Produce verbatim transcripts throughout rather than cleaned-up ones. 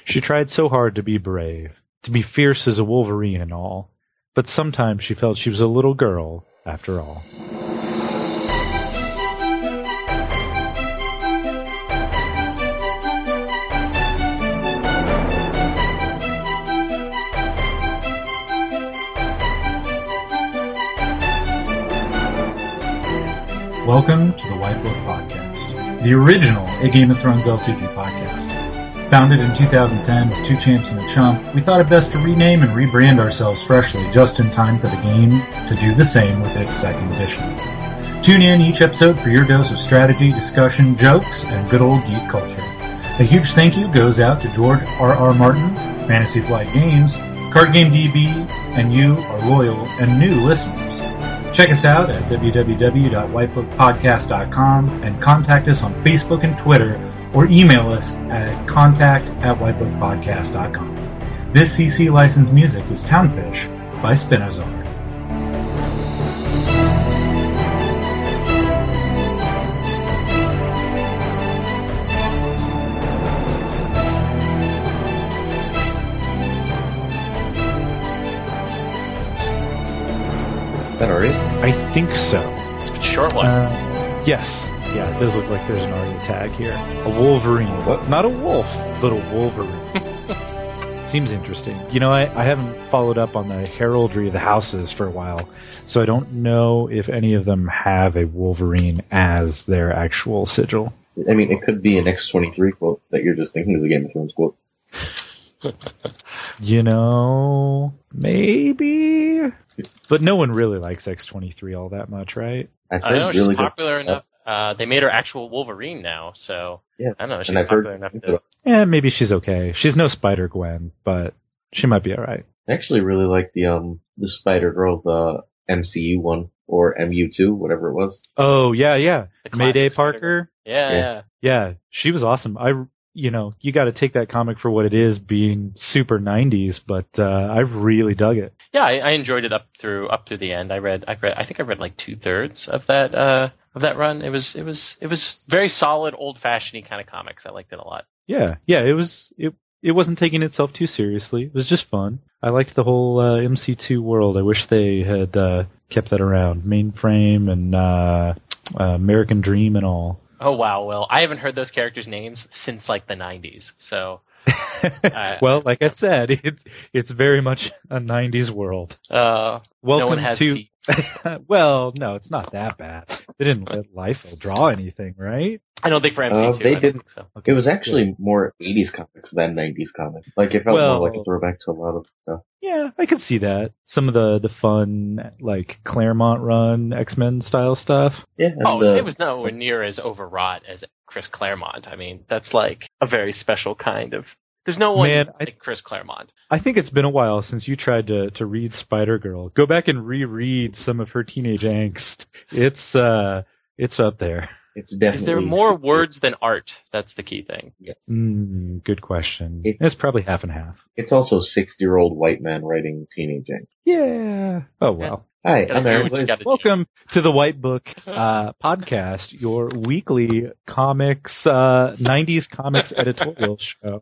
She tried so hard to be brave, to be fierce as a Wolverine and all, but sometimes she felt she was a little girl after all. Welcome to the White Book Podcast, the original A Game of Thrones L C G podcast. Founded in two thousand ten as Two Champs and a Chump, we thought it best to rename and rebrand ourselves freshly just in time for the game to do the same with its second edition. Tune in each episode for your dose of strategy, discussion, jokes, and good old geek culture. A huge thank you goes out to George R R. Martin, Fantasy Flight Games, Card Game D B, and you, our loyal and new listeners. Check us out at w w w dot white book podcast dot com and contact us on Facebook and Twitter, or email us at contact at white book podcast dot com. This C C licensed music is Townfish by Spinozar. Is that Arya? I think so. It's a short one. Uh, yes. Yeah, it does look like there's an Arya tag here. A Wolverine. What? Not a wolf, but a Wolverine. Seems interesting. You know, I, I haven't followed up on the heraldry of the houses for a while, so I don't know if any of them have a Wolverine as their actual sigil. I mean, it could be an X twenty-three quote that you're just thinking is a Game of Thrones quote. You know, maybe. But no one really likes X twenty-three all that much, right? I've I know, heard she's really popular good, enough. Uh, they made her actual Wolverine now, so Yeah, I don't know, she's and I've popular heard, enough to... Yeah, maybe she's okay. She's no Spider-Gwen, but she might be all right. I actually really like the um the Spider-Girl, the M C U one, or M U two, whatever it was. Oh, yeah, yeah. The classic Mayday Spider-Girl. Parker. Yeah, Yeah. yeah. Yeah, she was awesome. I, you know, you got to take that comic for what it is, being super nineties, but uh, I really dug it. Yeah, I, I enjoyed it up through up through the end. I read, I read, I think I read like two thirds of that uh, of that run. It was, it was, it was very solid, old fashioned kind of comics. I liked it a lot. Yeah, yeah, it was. It it wasn't taking itself too seriously. It was just fun. I liked the whole uh, M C two world. I wish they had uh, kept that around. Mainframe and uh, uh, American Dream and all. Oh wow, well, I haven't heard those characters' names since like the nineties. So, uh, well, like I said, it's it's very much a nineties world. uh, Welcome no one has to. feet. Well, no, it's not that bad. They didn't let Liefeld draw anything, right? I don't think for M C two. Uh, I they don't didn't. think so. It was actually more eighties comics than nineties comics. Like, it felt Well- more like a throwback to a lot of stuff. Yeah, I could see that. Some of the, the fun, like, Claremont run X-Men style stuff. Yeah, and Oh, the, it was nowhere near as overwrought as Chris Claremont. I mean, that's like a very special kind of. There's no one Man, like I- Chris Claremont. I think it's been a while since you tried to, to read Spider-Girl. Go back and reread some of her teenage angst. It's, uh, it's up there. It's definitely... Is there more words than art? That's the key thing. Yes. Mm, good question. It- it's probably half and half. It's also sixty-year-old white man writing teenage angst. Yeah. Oh, well. Hi, Gotta I'm do Aaron what you Blaze. gotta do. Welcome to the White Book uh, podcast, your weekly comics, uh, nineties comics editorial show,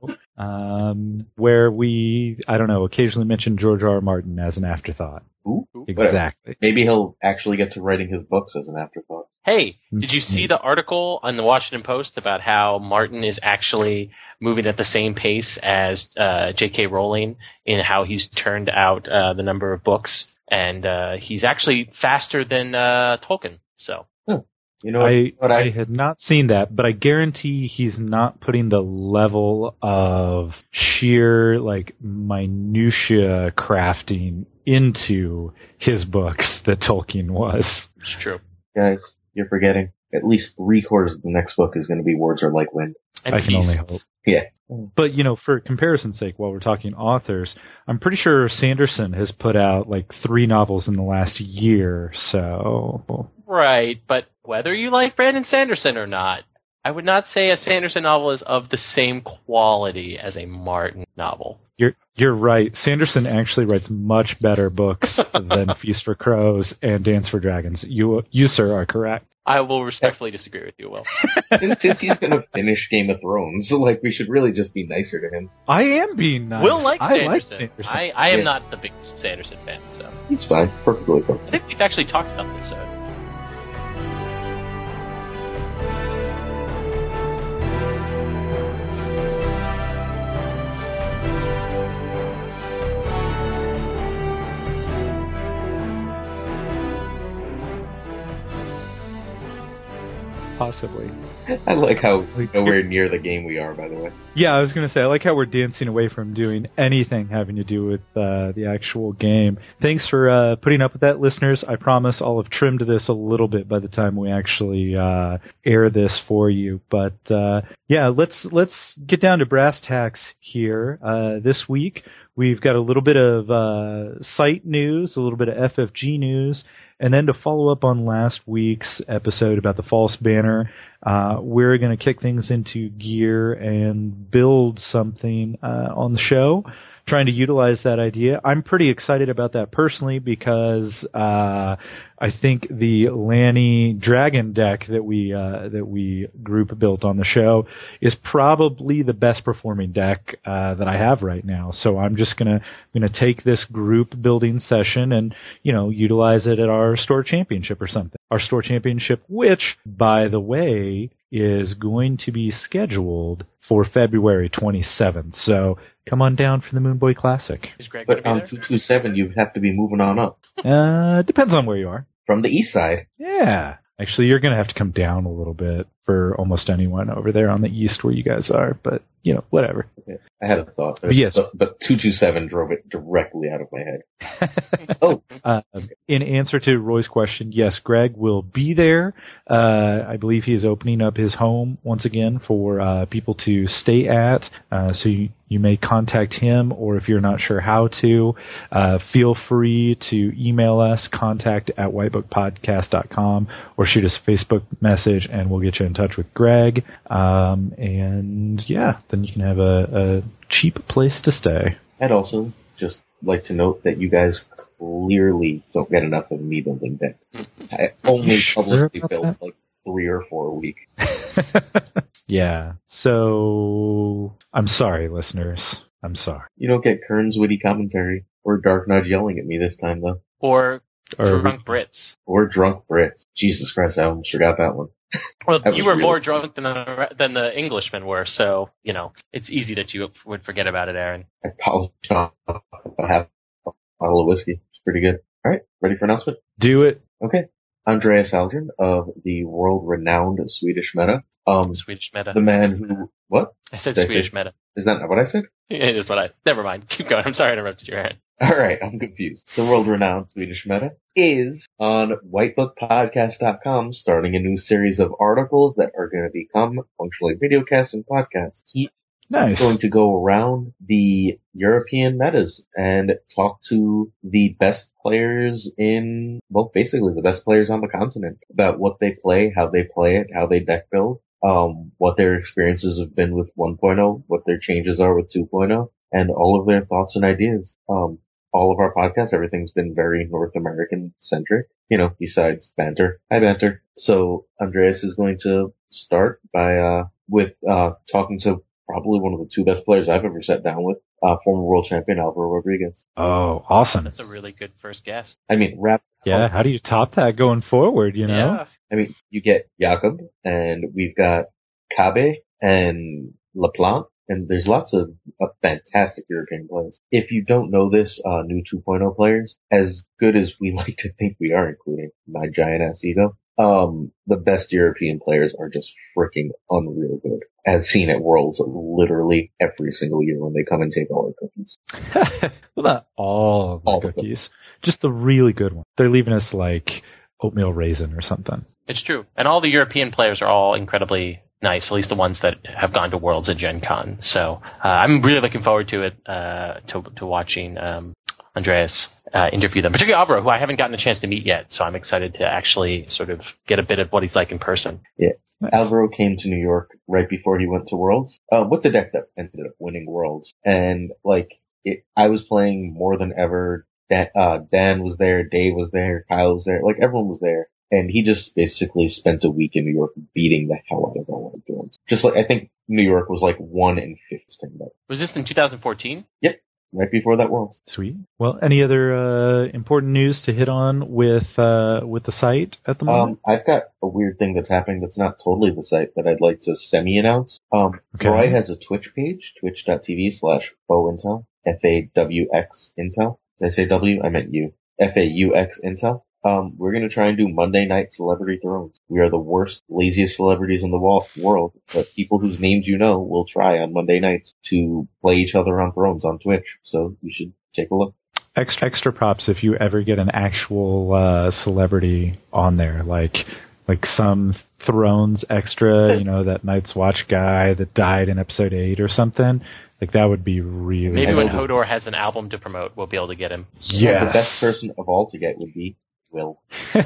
um, where we, I don't know, occasionally mention George R. R. Martin as an afterthought. Ooh, whatever. Exactly. Maybe he'll actually get to writing his books as an afterthought. Hey, did you see the article on the Washington Post about how Martin is actually moving at the same pace as uh, J K. Rowling in how he's turned out uh, the number of books, and uh, he's actually faster than uh, Tolkien. So You know what, I, what I I, had not seen that, but I guarantee he's not putting the level of sheer, like, minutia crafting into his books that Tolkien was. it's true. guys, you're forgetting. At least three quarters of the next book is going to be Words Are Like Wind. And I can Feast. only hope. Yeah. But, you know, for comparison's sake, while we're talking authors, I'm pretty sure Sanderson has put out, like, three novels in the last year, so... Right, but whether you like Brandon Sanderson or not, I would not say a Sanderson novel is of the same quality as a Martin novel. You're you're right. Sanderson actually writes much better books than Feast for Crows and Dance for Dragons. You, you, sir, are correct. I will respectfully disagree with you, Will. since, since he's going to finish Game of Thrones, so, like, we should really just be nicer to him. I am being nice. Will likes I Sanderson. like Sanderson. I, I am Yeah. not the biggest Sanderson fan, so. He's fine. Perfectly fine. I think we've actually talked about this, so. Possibly. I like how nowhere near the game we are, by the way. Yeah, I was going to say, I like how we're dancing away from doing anything having to do with uh, the actual game. Thanks for uh, putting up with that, listeners. I promise I'll have trimmed this a little bit by the time we actually uh, air this for you. But uh, yeah, let's let's get down to brass tacks here. Uh, this week, we've got a little bit of uh, site news, a little bit of F F G news, and then to follow up on last week's episode about the false banner, uh, we're going to kick things into gear and build something uh, on the show, trying to utilize that idea. I'm pretty excited about that personally because uh, I think the Lanny Dragon deck that we uh, that we group built on the show is probably the best performing deck uh, that I have right now. So I'm just gonna gonna take this group building session and you know utilize it at our store championship or something. Our store championship, which by the way is going to be scheduled for February twenty-seventh. So come on down for the Moon Boy Classic. Is Greg going But to be on there? two two seven, you have to be moving on up. Uh, depends on where you are. From the east side. Yeah. Actually, you're going to have to come down a little bit for almost anyone over there on the east where you guys are. But, you know, whatever. Okay. I had a thought. But yes. But, but two two seven drove it directly out of my head. Oh. Uh, in answer to Roy's question, yes, Greg will be there. Uh, I believe he is opening up his home once again for uh, people to stay at. Uh, so you, you may contact him, or if you're not sure how to, uh, feel free to email us, contact at whitebookpodcast dot com, or shoot us a Facebook message, and we'll get you in touch with Greg. Um, and yeah, then you can have a, a cheap place to stay. I'd also just like to note that you guys clearly don't get enough of me building decks. I only Sure publicly about build that? like three or four a week. Yeah. So I'm sorry, listeners. I'm sorry. You don't get Kern's witty commentary or Dark Nudge yelling at me this time, though. Or Or Drunk Brits. Or Drunk Brits. Jesus Christ, I almost forgot that one. Well, That you was were really more funny. drunk than the, than the Englishmen were, so, you know, it's easy that you would forget about it, Aaron. I polished off a half a bottle of whiskey. It's pretty good. All right, ready for announcement? do it. Okay. Andreas Aldrin of the world-renowned Swedish Meta. Um, Swedish meta. the man who... What? I said Did I Swedish say- meta. Is that not what I said? It is what I... Never mind. Keep going. I'm sorry I interrupted you, Aaron. All right, I'm confused. The world-renowned Swedish Meta is on white book podcast dot com, starting a new series of articles that are going to become functionally videocasts and podcasts. He Nice. is going to go around the European metas and talk to the best players in, well, basically the best players on the continent about what they play, how they play it, how they deck build, um, what their experiences have been with one point oh, what their changes are with two point oh, and all of their thoughts and ideas. Um, all of our podcasts, everything's been very North American centric, you know, besides banter. Hi, banter. So Andreas is going to start by, uh, with, uh, talking to probably one of the two best players I've ever sat down with, uh, former world champion Alvaro Rodriguez. Oh, awesome. That's a really good first guess. I mean, rap. Yeah, how do you top that going forward, you know? Yeah. I mean, you get Jakob, and we've got Kabe and LaPlante, and there's lots of, of fantastic European players. If you don't know this, uh, new two point oh players, as good as we like to think we are, including my giant ass ego, um, the best European players are just freaking unreal good, as seen at Worlds literally every single year when they come and take all our cookies. Well, not all of the All of them. cookies, just the really good ones. They're leaving us like oatmeal raisin or something. It's true. And all the European players are all incredibly nice, at least the ones that have gone to Worlds and Gen Con. So uh, I'm really looking forward to it, uh, to, to watching um, Andreas uh, interview them, particularly Alvaro, who I haven't gotten a chance to meet yet. So I'm excited to actually sort of get a bit of what he's like in person. Yeah. Nice. Alvaro came to New York right before he went to Worlds, uh, with the deck that ended up winning Worlds. And, like, it, I was playing more than ever. Dan, uh, Dan was there, Dave was there, Kyle was there, like, everyone was there. and he just basically spent a week in New York beating the hell out of all of the Thrones. Just like, I think New York was like one in fifteen. Was this in two thousand fourteen? Yep. Right before that world. Sweet. Well, any other uh, important news to hit on with uh, with the site at the moment? Um, I've got a weird thing that's happening that's not totally the site that I'd like to semi-announce. Um, Okay. Roy has a Twitch page, twitch.tv slash faux-intel, F A W X Intel. Did I say W? I meant U. F A U X Intel. Um, we're going to try and do Monday Night Celebrity Thrones. We are the worst, laziest celebrities in the wall, world, but people whose names you know will try on Monday nights to play each other on Thrones on Twitch. So you should take a look. Extra, extra props if you ever get an actual uh, celebrity on there, like like some Thrones extra, you know, that Night's Watch guy that died in episode eight or something. Like, that would be really... Maybe when Hodor has an album to promote, we'll be able to get him. Yes. The best person of all to get would be Will.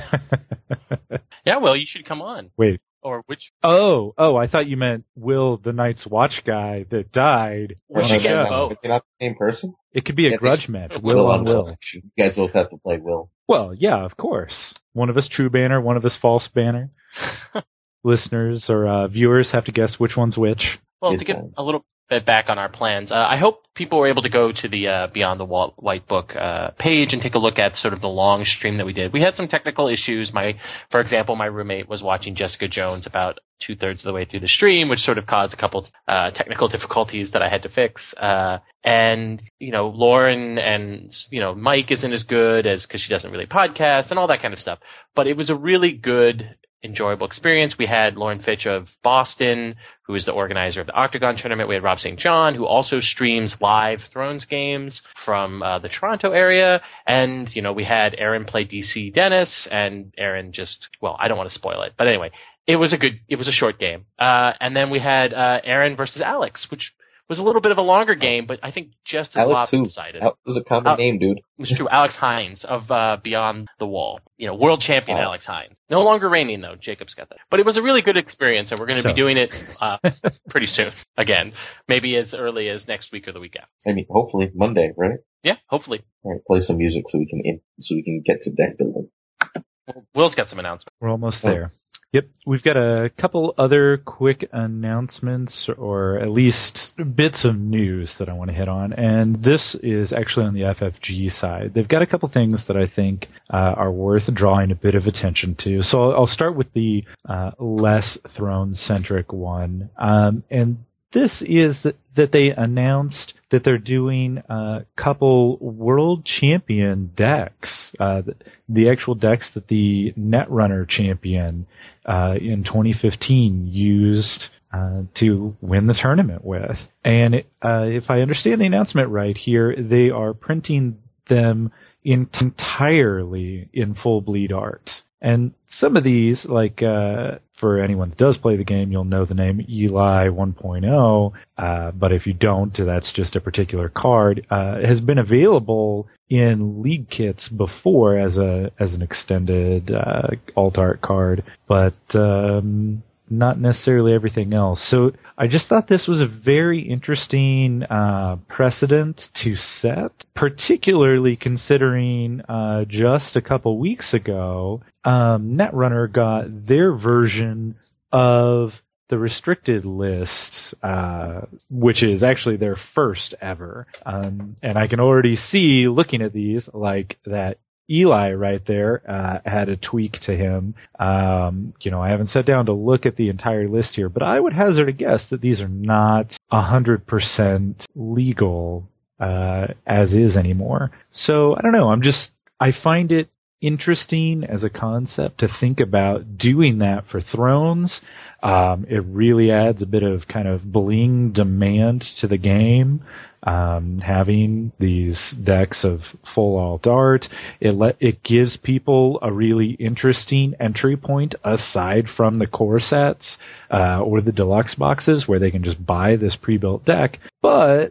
Yeah, Will, you should come on. Wait. Or which... Oh, oh, I thought you meant Will, the Night's Watch guy that died. We No, should no, get no, no. both. It's not the same person. It could be a Yeah, grudge they- match. Will Will on on Will. Will. You guys both have to play Will. Well, yeah, of course. One of us true banner, one of us false banner. Listeners or uh, viewers have to guess which one's which. Well, It's to get fine. a little bit back on our plans, uh, I hope people were able to go to the uh, Beyond the Wall White Book uh, page and take a look at sort of the long stream that we did. We had some technical issues. My, for example, my roommate was watching Jessica Jones about two-thirds of the way through the stream, which sort of caused a couple uh, technical difficulties that I had to fix. Uh, and, you know, Lauren and, you know, Mike isn't as good as because she doesn't really podcast and all that kind of stuff. But it was a really good, enjoyable experience. We had Lauren Fitch of Boston, who is the organizer of the Octagon tournament. We had Rob Saint John, who also streams live Thrones games from uh, the Toronto area. And, you know, we had Aaron play D C Dennis, and Aaron just, well, I don't want to spoil it. But anyway, it was a good, it was a short game. Uh, and then we had uh, Aaron versus Alex, which was a little bit of a longer game, but I think just as Alex who? lopsided. That was a common Uh, name, dude. It was true. Alex Hines of uh, Beyond the Wall. You know, world champion Oh. Alex Hines. No longer reigning, though. Jacob's got that. But it was a really good experience, and we're going to So. be doing it uh, pretty soon. Again, maybe as early as next week or the week after. I mean, hopefully Monday, right? Yeah, hopefully. All right, play some music so we can in, so we can get to deck building. Will's got some announcements. We're almost Oh. there. Yep. We've got a couple other quick announcements, or at least bits of news that I want to hit on. And this is actually on the F F G side. They've got a couple things that I think uh, are worth drawing a bit of attention to. So I'll, I'll start with the uh, less Throne-centric one. Um, and this is that, that they announced that they're doing a couple world champion decks, uh, the, the actual decks that the Netrunner champion uh, in twenty fifteen used uh, to win the tournament with. And it, uh, if I understand the announcement right here, they are printing them in entirely in full bleed art. And some of these, like uh, for anyone that does play the game, you'll know the name Eli one point oh. Uh, but if you don't, that's just a particular card. Uh, has been available in League kits before as a as an extended uh, alt art card, but um, not necessarily everything else. So I just thought this was a very interesting uh, precedent to set, particularly considering uh, just a couple weeks ago, um, Netrunner got their version of the restricted list, uh, which is actually their first ever. Um, and I can already see, looking at these, like that Eli right there uh, had a tweak to him. Um, you know, I haven't sat down to look at the entire list here, but I would hazard a guess that these are not one hundred percent legal uh, as is anymore. So, I don't know. I'm just, I find it interesting as a concept to think about doing that for Thrones. Um, it really adds a bit of kind of bling demand to the game. Um, having these decks of full alt art, it let it gives people a really interesting entry point aside from the core sets uh, or the deluxe boxes where they can just buy this pre-built deck. But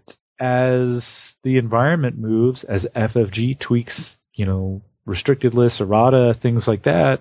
as the environment moves, as F F G tweaks, you know, restricted lists, errata, things like that,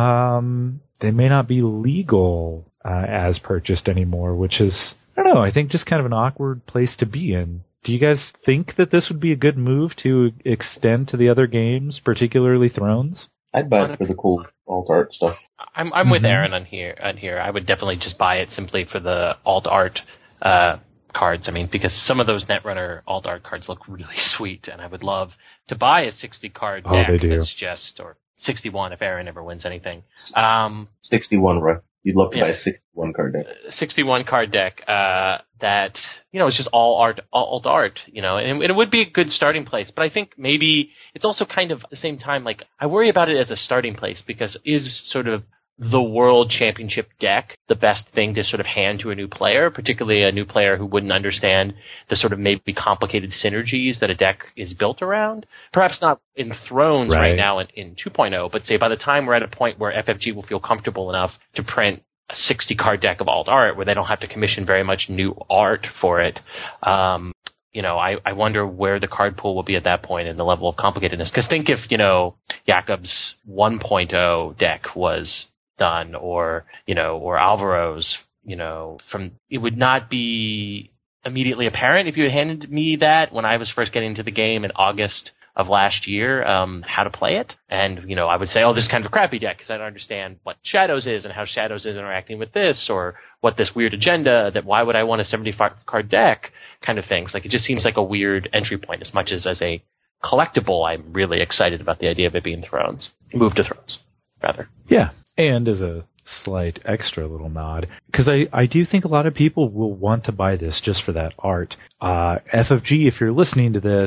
um, they may not be legal uh, as purchased anymore, which is, I don't know, I think just kind of an awkward place to be in. Do you guys think that this would be a good move to extend to the other games, particularly Thrones? I'd buy it for the cool alt art stuff. I'm I'm mm-hmm. with Aaron on here. On here, I would definitely just buy it simply for the alt art uh, cards. I mean, because some of those Netrunner alt art cards look really sweet, and I would love to buy a sixty card deck oh, that's just or sixty-one if Aaron ever wins anything. Um, sixty-one, right? You'd love to yeah, buy a sixty-one card deck. sixty-one card deck uh, that, you know, is just all art, all alt art, you know, and, and it would be a good starting place. But I think maybe it's also kind of at the same time, like, I worry about it as a starting place because is sort of the World Championship deck the best thing to sort of hand to a new player, particularly a new player who wouldn't understand the sort of maybe complicated synergies that a deck is built around? Perhaps not in Thrones right, right now in, in two point oh, but say by the time we're at a point where F F G will feel comfortable enough to print a sixty card deck of alt art where they don't have to commission very much new art for it, um, you know, I, I wonder where the card pool will be at that point and the level of complicatedness. Because think if, you know, Jakob's one point oh deck was done, or, you know, or Alvaro's, you know, from, it would not be immediately apparent if you had handed me that when I was first getting into the game in August of last year, um, how to play it. And, you know, I would say, oh, this is kind of a crappy deck because I don't understand what Shadows is and how Shadows is interacting with this, or what this weird agenda, that why would I want a seventy-five card deck kind of things. Like, it just seems like a weird entry point as much as as a collectible. I'm really excited about the idea of it being Thrones. Move to Thrones, rather. Yeah. And as a slight extra little nod, because I, I do think a lot of people will want to buy this just for that art. Uh, F F G, if you're listening to this,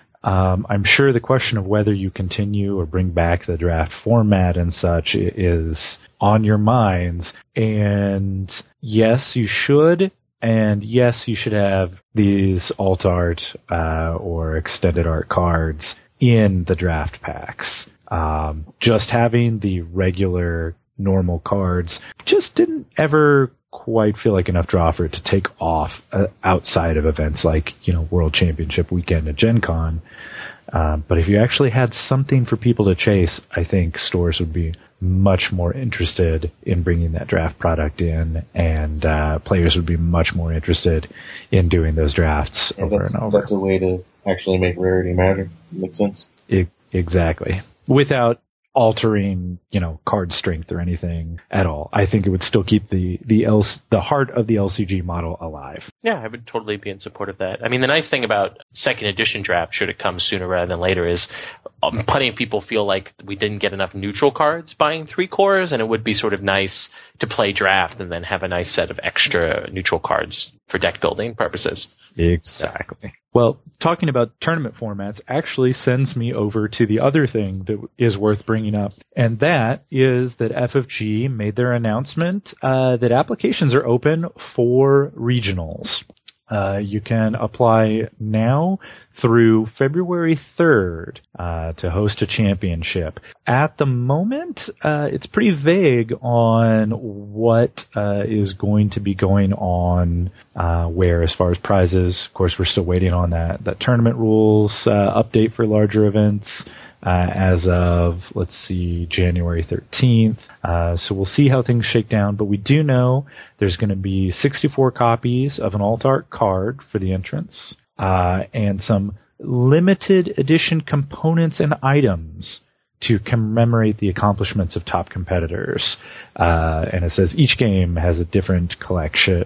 um, I'm sure the question of whether you continue or bring back the draft format and such is on your minds. And yes, you should. And yes, you should have these alt art uh, or extended art cards in the draft packs. Um, just having the regular normal cards just didn't ever quite feel like enough draw for it to take off uh, outside of events like, you know, World Championship weekend at Gen Con. Um, but if you actually had something for people to chase, I think stores would be much more interested in bringing that draft product in, and uh, players would be much more interested in doing those drafts yeah, over and over. That's a way to actually make rarity matter. Makes sense. It, exactly. Without altering, you know, card strength or anything at all. I think it would still keep the the L, the heart of the L C G model alive. Yeah, I would totally be in support of that. I mean, the nice thing about second edition draft, should it come sooner rather than later, is um, plenty of people feel like we didn't get enough neutral cards buying three cores, and it would be sort of nice to play draft and then have a nice set of extra neutral cards for deck building purposes. Exactly. Well, talking about tournament formats actually sends me over to the other thing that is worth bringing up, and that is that F F G made their announcement uh, that applications are open for regionals. Uh, you can apply now through February third uh, to host a championship. At the moment, uh, it's pretty vague on what uh, is going to be going on uh, where as far as prizes. Of course, we're still waiting on that, that tournament rules uh, update for larger events. Uh, as of, let's see, January thirteenth. Uh, so we'll see how things shake down. But we do know there's going to be sixty-four copies of an alt art card for the entrance, uh, and some limited edition components and items to commemorate the accomplishments of top competitors. Uh, and it says each game has a different collection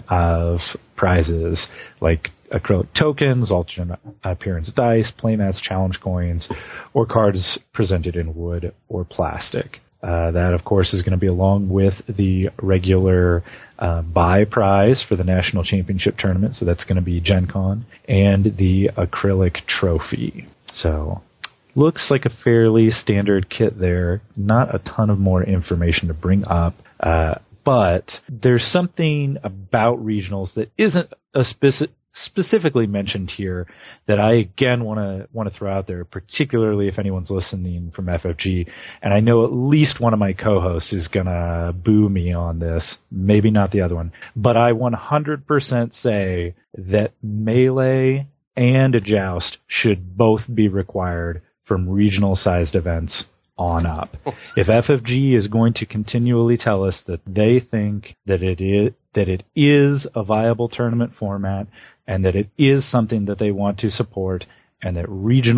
of prizes, like acrylic tokens, alternate appearance dice, playmats, challenge coins, or cards presented in wood or plastic. Uh, that, of course, is going to be along with the regular uh, buy prize for the National Championship Tournament, so that's going to be Gen Con, and the acrylic trophy. So looks like a fairly standard kit there. Not a ton of more information to bring up, uh, but there's something about regionals that isn't a specific specifically mentioned here that I again want to want to throw out there, particularly if anyone's listening from F F G, and I know at least one of my co-hosts is gonna boo me on this, maybe not the other one, but I one hundred percent say that Melee and a Joust should both be required from regional sized events on up. If F F G is going to continually tell us that they think that it is that it is a viable tournament format and that it is something that they want to support, and that regional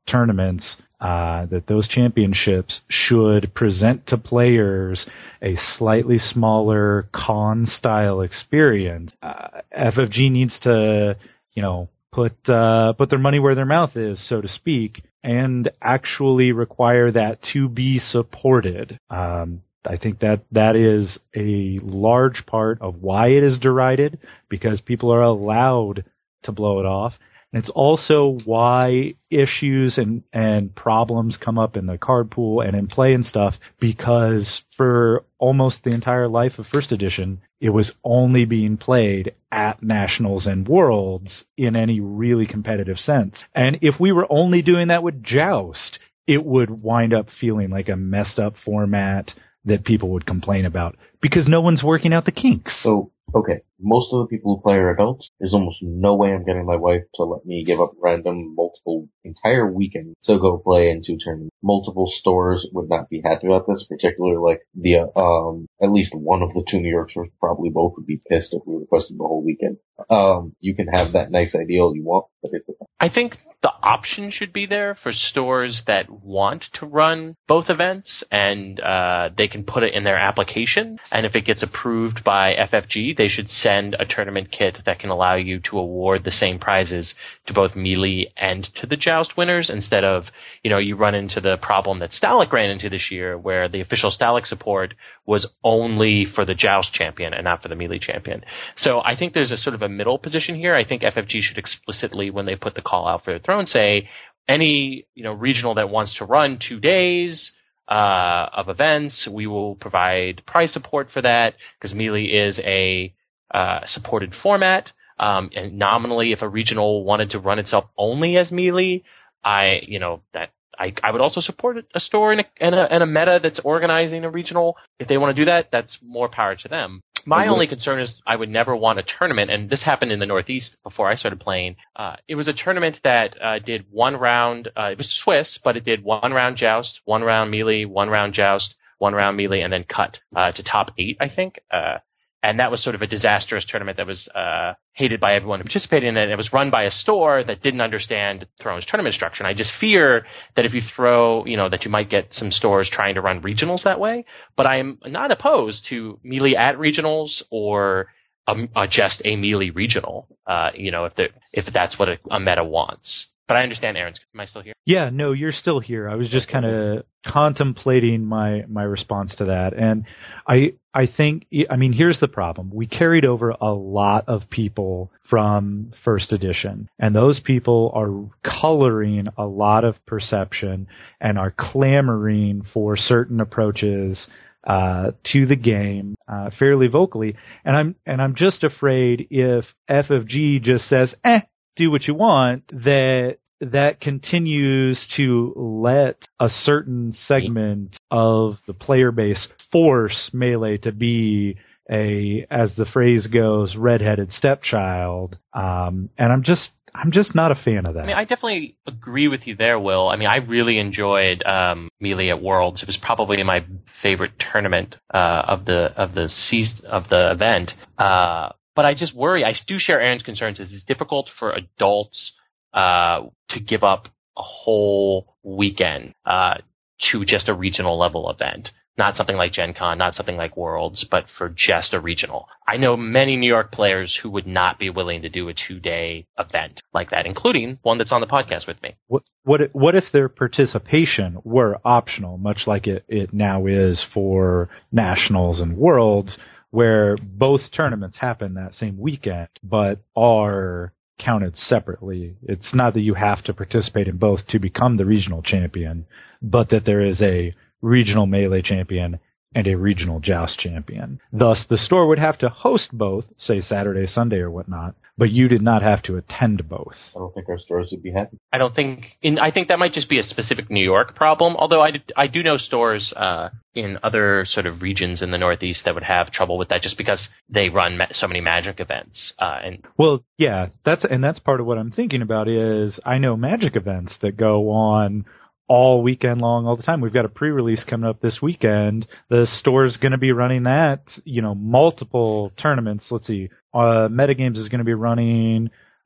tournaments, uh, that those championships should present to players a slightly smaller con-style experience. Uh, F F G needs to, you know, put uh, put their money where their mouth is, so to speak, and actually require that to be supported. Um, I think that that is a large part of why it is derided, because people are allowed to blow it off. And it's also why issues and, and problems come up in the card pool and in play and stuff, because for almost the entire life of First Edition, it was only being played at Nationals and Worlds in any really competitive sense. And if we were only doing that with Joust, it would wind up feeling like a messed up format that people would complain about, because no one's working out the kinks. So, okay, most of the people who play are adults. There's almost no way I'm getting my wife to let me give up random multiple entire weekend to go play in two tournaments. Multiple stores would not be happy about this, particularly like the, um, at least one of the two New York stores, probably both would be pissed if we requested the whole weekend. Um, you can have that nice ideal you want, but it's I think the option should be there for stores that want to run both events, and uh, they can put it in their application. And if it gets approved by F F G, they should send a tournament kit that can allow you to award the same prizes to both Melee and to the Joust winners, instead of, you know, you run into the problem that Stalic ran into this year, where the official Stalic support was only for the Joust champion and not for the Melee champion. So I think there's a sort of a middle position here. I think F F G should explicitly, when they put the call out for their throne, say any, you know, regional that wants to run two days uh, of events, we will provide prize support for that, because Melee is a uh, supported format. Um, and nominally, if a regional wanted to run itself only as Melee, I, you know, that I, I would also support a store and a, and a, and a meta that's organizing a regional. If they want to do that, that's more power to them. My mm-hmm. only concern is I would never want a tournament, and this happened in the Northeast before I started playing. Uh, it was a tournament that uh, did one round. Uh, it was Swiss, but it did one round Joust, one round Melee, one round Joust, one round Melee, and then cut uh, to top eight, I think. Uh, and that was sort of a disastrous tournament that was uh, hated by everyone who participated in it. It was run by a store that didn't understand Throne's tournament structure. And I just fear that if you throw, you know, that you might get some stores trying to run regionals that way. But I am not opposed to Melee at regionals, or a, a just a Melee regional, uh, you know, if the, if that's what a, a meta wants. But I understand Aaron's. Am I still here? Yeah, no, you're still here. I was just kind of contemplating my, my response to that. And I I think, I mean, here's the problem. We carried over a lot of people from First Edition, and those people are coloring a lot of perception and are clamoring for certain approaches uh, to the game uh, fairly vocally. And I'm and I'm just afraid if F F G just says, eh, do what you want, that that continues to let a certain segment of the player base force Melee to be a, as the phrase goes, redheaded stepchild. Um, and I'm just, I'm just not a fan of that. I mean, I definitely agree with you there, Will. I mean, I really enjoyed um, Melee at Worlds. It was probably my favorite tournament uh, of the of the season, of the event. Uh, But I just worry. I do share Aaron's concerns. It's difficult for adults uh, to give up a whole weekend uh, to just a regional level event. Not something like Gen Con, not something like Worlds, but for just a regional. I know many New York players who would not be willing to do a two-day event like that, including one that's on the podcast with me. What what if, what if their participation were optional, much like it, it now is for Nationals and Worlds, where both tournaments happen that same weekend, but are counted separately? It's not that you have to participate in both to become the regional champion, but that there is a regional Melee champion and a regional Joust champion. Thus, the store would have to host both, say Saturday, Sunday, or whatnot, but you did not have to attend both. I don't think our stores would be happy. I don't think, in, I think that might just be a specific New York problem, although I, did, I do know stores uh, in other sort of regions in the Northeast that would have trouble with that, just because they run ma- so many Magic events. Uh, and Well, yeah, that's and that's part of what I'm thinking about is I know Magic events that go on all weekend long, all the time. We've got a pre-release coming up this weekend. The store's going to be running that, you know, multiple tournaments. Let's see. Uh, Metagames is going to be running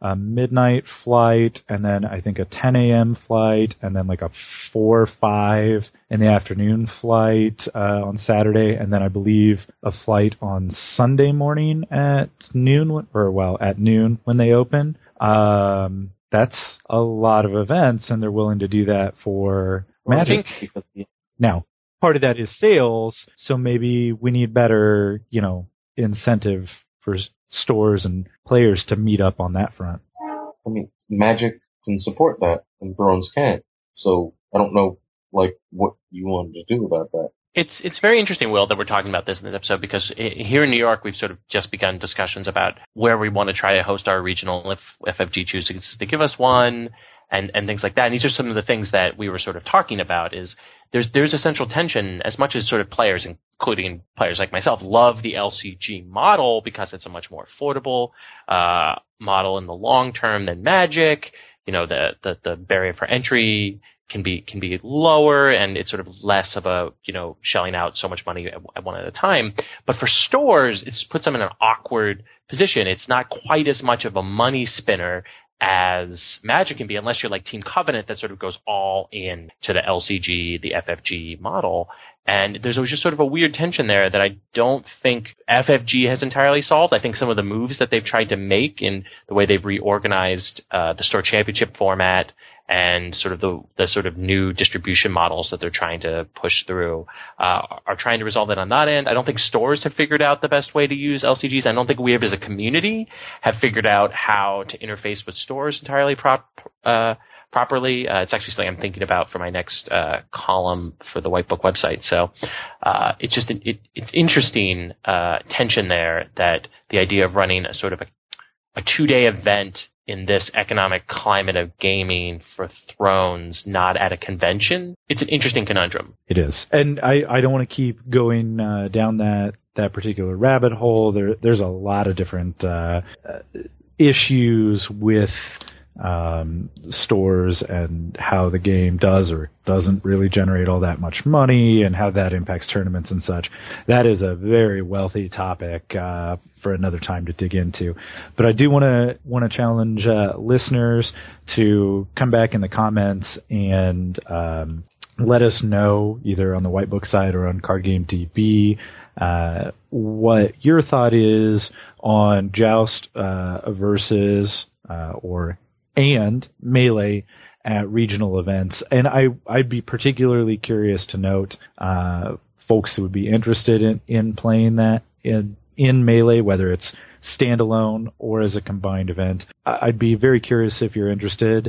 a midnight flight, and then I think a ten a.m. flight, and then like a four or five in the afternoon flight uh, on Saturday, and then I believe a flight on Sunday morning at noon, or well, at noon when they open. Um, that's a lot of events, and they're willing to do that for Well, I Magic. think- Now, part of that is sales, so maybe we need better, you know, incentive for s- stores and players to meet up on that front. I mean, Magic can support that, and Thrones can't. So I don't know, like, what you wanted to do about that. It's it's very interesting, Will, that we're talking about this in this episode, because i here in New York, we've sort of just begun discussions about where we want to try to host our regional, if F F G chooses to give us one, and, and things like that. And these are some of the things that we were sort of talking about, is there's there's a central tension, as much as sort of players, including players like myself, love the L C G model because it's a much more affordable uh, model in the long term than Magic. You know, the, the, the barrier for entry can be can be lower, and it's sort of less of a, you know, shelling out so much money at, at one at a time. But for stores, it puts them in an awkward position. It's not quite as much of a money spinner as Magic can be, unless you're like Team Covenant, that sort of goes all in to the L C G, the F F G model. And there's always just sort of a weird tension there that I don't think F F G has entirely solved. I think some of the moves that they've tried to make in the way they've reorganized uh, the Store Championship format and sort of the, the sort of new distribution models that they're trying to push through uh, are trying to resolve that on that end. I don't think stores have figured out the best way to use L C Gs. I don't think we have, as a community, have figured out how to interface with stores entirely prop, uh, properly. Uh, it's actually something I'm thinking about for my next uh, column for the White Book website. So uh, it's just it, it's interesting uh, tension there, that the idea of running a sort of a, a two-day event in this economic climate of gaming for Thrones, not at a convention, it's an interesting conundrum. It is. And I, I don't want to keep going uh, down that, that particular rabbit hole. There, there's a lot of different uh, uh, issues with um, stores and how the game does or doesn't really generate all that much money, and how that impacts tournaments and such. That is a very wealthy topic uh, for another time to dig into. But I do want to want to challenge uh, listeners to come back in the comments and um, let us know, either on the White Book side or on Card Game D B, uh, what your thought is on Joust uh, versus uh, or and Melee at regional events. And I, I'd be particularly curious to note uh, folks who would be interested in, in playing that in, in Melee, whether it's standalone or as a combined event. I'd be very curious if you're interested.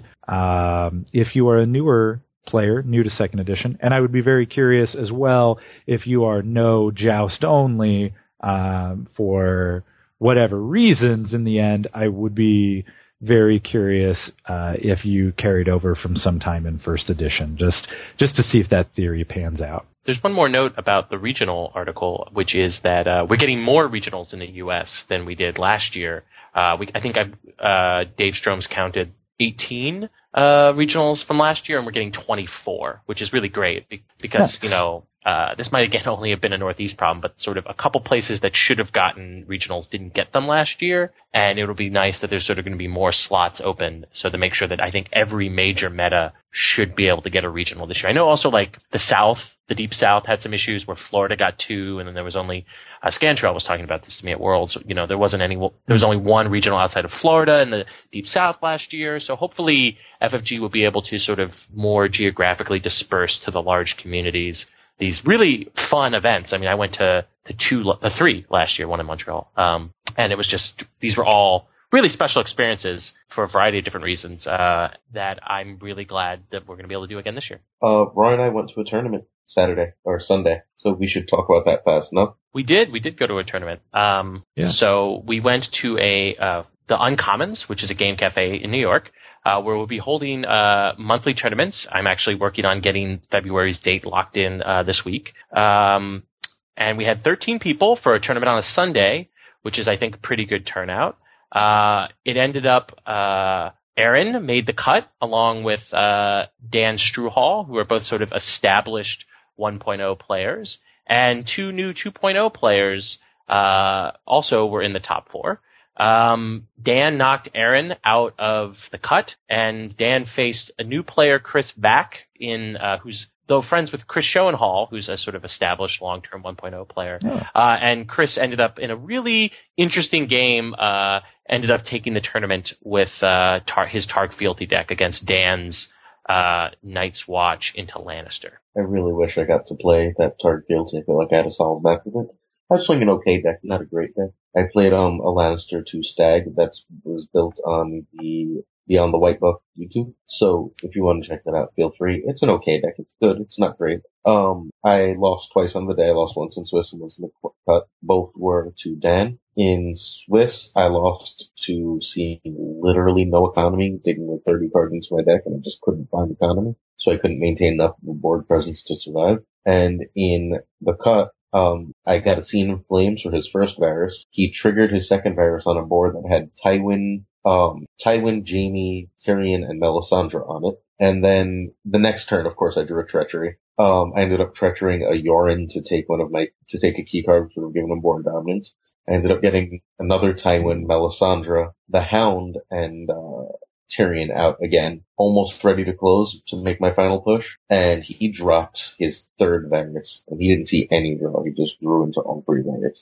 Um, if you are a newer player, new to second edition, and I would be very curious as well if you are no Joust only um, for whatever reasons. In the end, I would be very curious uh, if you carried over from some time in first edition, just just to see if that theory pans out. There's one more note about the regional article, which is that uh, we're getting more regionals in the U S than we did last year. Uh, we, I think I've, uh, Dave Stroms counted eighteen uh, regionals from last year, and we're getting twenty-four, which is really great because, yes. you know, Uh, this might, again, only have been a Northeast problem, but sort of a couple places that should have gotten regionals didn't get them last year, and it'll be nice that there's sort of going to be more slots open, so to make sure that I think every major meta should be able to get a regional this year. I know also, like, the South, the Deep South had some issues where Florida got two, and then there was only, uh, Scantrail was talking about this to me at Worlds, you know, there wasn't any, there was only one regional outside of Florida in the Deep South last year, so hopefully F F G will be able to sort of more geographically disperse to the large communities these really fun events. I mean, I went to, to two, uh, three last year, one in Montreal. Um, and it was just, these were all really special experiences for a variety of different reasons, uh, that I'm really glad that we're going to be able to do again this year. Uh, Roy and I went to a tournament Saturday or Sunday, so we should talk about that fast enough. We did, we did go to a tournament. Um, yeah. So we went to a, uh, the Uncommons, which is a game cafe in New York, uh, where we'll be holding uh, monthly tournaments. I'm actually working on getting February's date locked in uh, this week. Um, and we had thirteen people for a tournament on a Sunday, which is, I think, a pretty good turnout. Uh, it ended up uh, Aaron made the cut along with uh, Dan Struhall, who are both sort of established one point oh players, and two new two point oh players uh, also were in the top four. Um, Dan knocked Aaron out of the cut, and Dan faced a new player, Chris Back, in uh, who's though friends with Chris Schoenhall, who's a sort of established long-term one point oh player. Oh. Uh, and Chris ended up in a really interesting game, uh, ended up taking the tournament with uh, tar- his Targ Fealty deck against Dan's uh, Night's Watch into Lannister. I really wish I got to play that Targ Fealty. I feel like I had a solid back with it. I was swinging an okay deck, not a great deck. I played um, a Lannister two Stag that was built on the Beyond the White Book YouTube. So if you want to check that out, feel free. It's an okay deck. It's good. It's not great. Um, I lost twice on the day. I lost once in Swiss and once in the cut. Both were to Dan. In Swiss, I lost to seeing literally no economy, digging with thirty cards into my deck, and I just couldn't find economy. So I couldn't maintain enough of a board presence to survive. And in the cut, Um, I got a Scene in Flames for his first Varys. He triggered his second Varys on a board that had Tywin, um, Tywin, Jaime, Tyrion, and Melisandre on it. And then the next turn, of course, I drew a Treachery. Um, I ended up treacherying a Yoren to take one of my, to take a key card, which would have given him board dominance. I ended up getting another Tywin, Melisandre, the Hound, and, uh, Tyrion out again, almost ready to close to make my final push, and he dropped his third Varys, and he didn't see any draw. He just drew into all three Varys.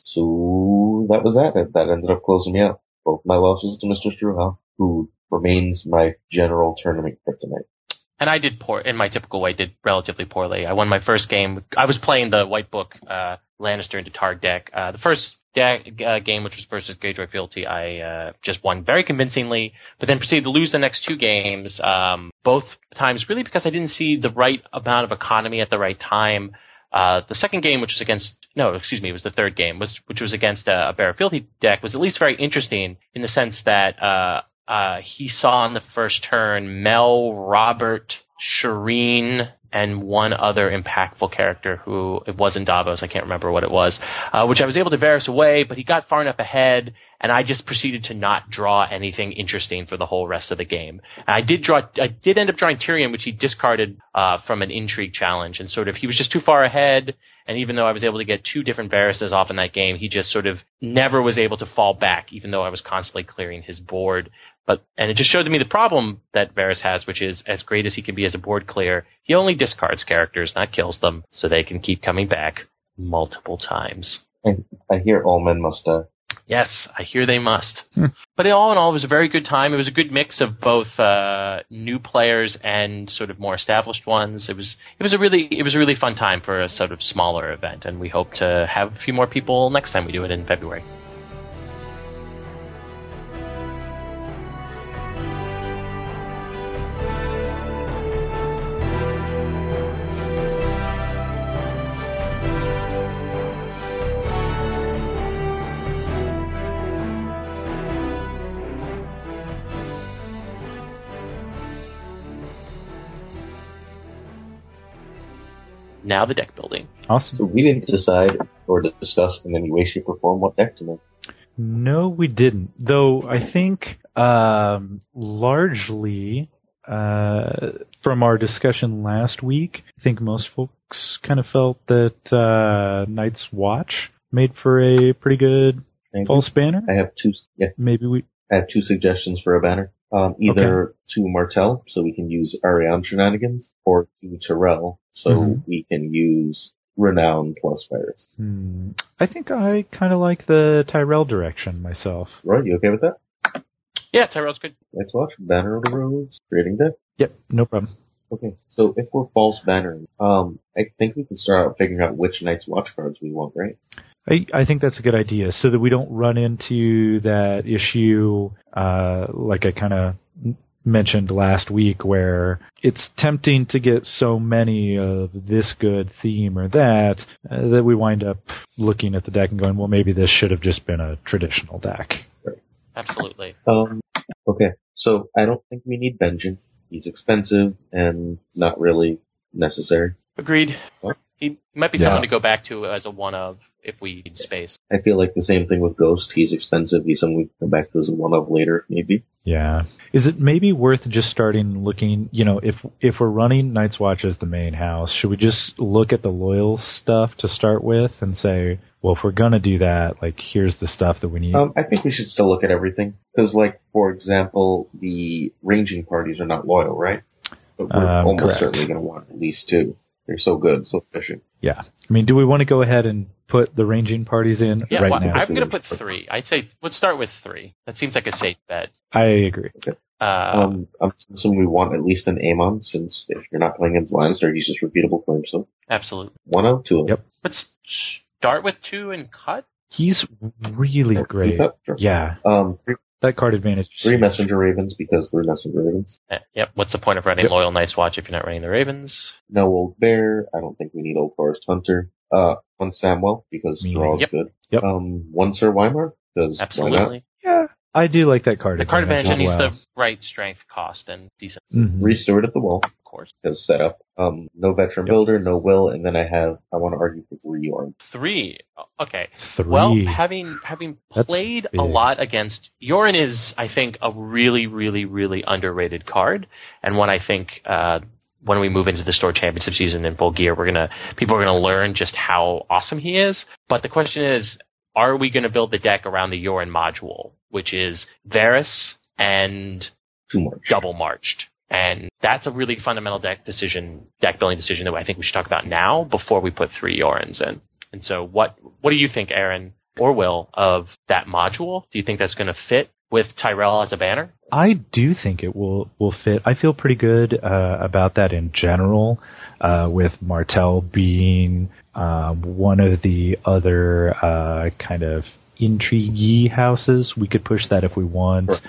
So that was that. That ended up closing me out. Both my losses to Mister Struhal, who remains my general tournament kryptonite. And I did poor, in my typical way, did relatively poorly. I won my first game. I was playing the White Book uh, Lannister into Targ deck. Uh, the first deck, uh, game, which was versus Greyjoy Fealty, I uh, just won very convincingly, but then proceeded to lose the next two games, um, both times really because I didn't see the right amount of economy at the right time. Uh, the second game, which was against, no, excuse me, it was the third game, was which was against a, a Bear Fealty deck, was at least very interesting in the sense that uh, uh, he saw on the first turn Mel, Robert, Shireen, and one other impactful character who, it wasn't Davos, I can't remember what it was, uh, which I was able to Varys away, but he got far enough ahead, and I just proceeded to not draw anything interesting for the whole rest of the game. And I did draw, I did end up drawing Tyrion, which he discarded uh, from an intrigue challenge, and sort of, he was just too far ahead, and even though I was able to get two different Varyses off in that game, he just sort of never was able to fall back, even though I was constantly clearing his board. But, and it just showed me the problem that Varys has, which is, as great as he can be as a board clear, he only discards characters, not kills them, so they can keep coming back multiple times. And I hear all men must die. Yes, I hear they must. Hmm. But all in all, it was a very good time. It was a good mix of both uh, new players and sort of more established ones. It was it was a really it was a really fun time for a sort of smaller event, and we hope to have a few more people next time we do it in February. Now the deck building. Awesome. So we didn't decide or discuss in any way, shape, or form what deck to make. No, we didn't. Though I think um, largely uh, from our discussion last week, I think most folks kind of felt that uh, Night's Watch made for a pretty good Maybe. false banner. I have two. Yeah. Maybe we. I have two suggestions for a banner. Um, either okay. to Martell, so we can use Ariane shenanigans, or to Tyrell, so mm-hmm. we can use Renown plus Varys. Hmm. I think I kind of like the Tyrell direction myself. Right, you okay with that? Yeah, Tyrell's good. Let's watch Banner of the Rose, creating deck. Yep, no problem. Okay, so if we're false bannering, um, I think we can start out figuring out which Night's Watch cards we want, right? I, I think that's a good idea, so that we don't run into that issue, uh, like I kind of mentioned last week, where it's tempting to get so many of this good theme or that, uh, that we wind up looking at the deck and going, well, maybe this should have just been a traditional deck. Right. Absolutely. Um, okay, so I don't think we need Benjen. He's expensive and not really necessary. Agreed. What? He might be Yeah. someone to go back to as a one-of if we need space. I feel like the same thing with Ghost. He's expensive. He's someone we can come back to as a one-of later, maybe. Yeah. Is it maybe worth just starting looking, you know, if if we're running Night's Watch as the main house, should we just look at the loyal stuff to start with and say, well, if we're going to do that, like, here's the stuff that we need? Um, I think we should still look at everything. Because, like, for example, the ranging parties are not loyal, right? But we're Um, almost correct. certainly going to want at least two. They're so good, so efficient. Yeah. I mean, do we want to go ahead and put the ranging parties in Yeah, right well, now? I'm going to put three. I'd say let's start with three. That seems like a safe bet. I agree. Uh, Um, I'm assuming we want at least an Amon, since if you're not playing against Lannister, he's just repeatable claim. So absolutely. one oh, two oh. Yep. Let's start with two and cut. He's really Or great. keep up, sure. Yeah. Um, three, That card advantage. is three huge. Messenger Ravens because they're Messenger Ravens. Uh, yep. What's the point of running Yep. Loyal Night's Watch if you're not running the Ravens? No Old Bear. I don't think we need Old Forest Hunter. Uh, one Samwell because Me Thrall's Yep. good. Yep. Um, one Sir Weimar because why not? Absolutely. Yeah. I do like that card The card advantage as needs well. the right strength, cost, and decent, Mhm. Resteward at the Wall of course. because set up. Um, no Veteran Yep. Builder, no Will, and then I have I want to argue for three Yorn. Three. Okay. Three. Well, having having That's played big. a lot against Yorin is, I think, a really, really, really underrated card, and one I think uh, when we move into the Store Championship season in full gear, we're gonna people are gonna learn just how awesome he is. But the question is, are we gonna build the deck around the Yorin module, which is Varys and Too much. double marched? And that's a really fundamental deck decision, deck building decision that I think we should talk about now before we put three Yorins in. And so what what do you think, Aaron or Will, of that module? Do you think that's going to fit with Tyrell as a banner? I do think it will, will fit. I feel pretty good uh, about that in general, uh, with Martell being um, one of the other uh, kind of intrigue houses. We could push that if we want. Sure.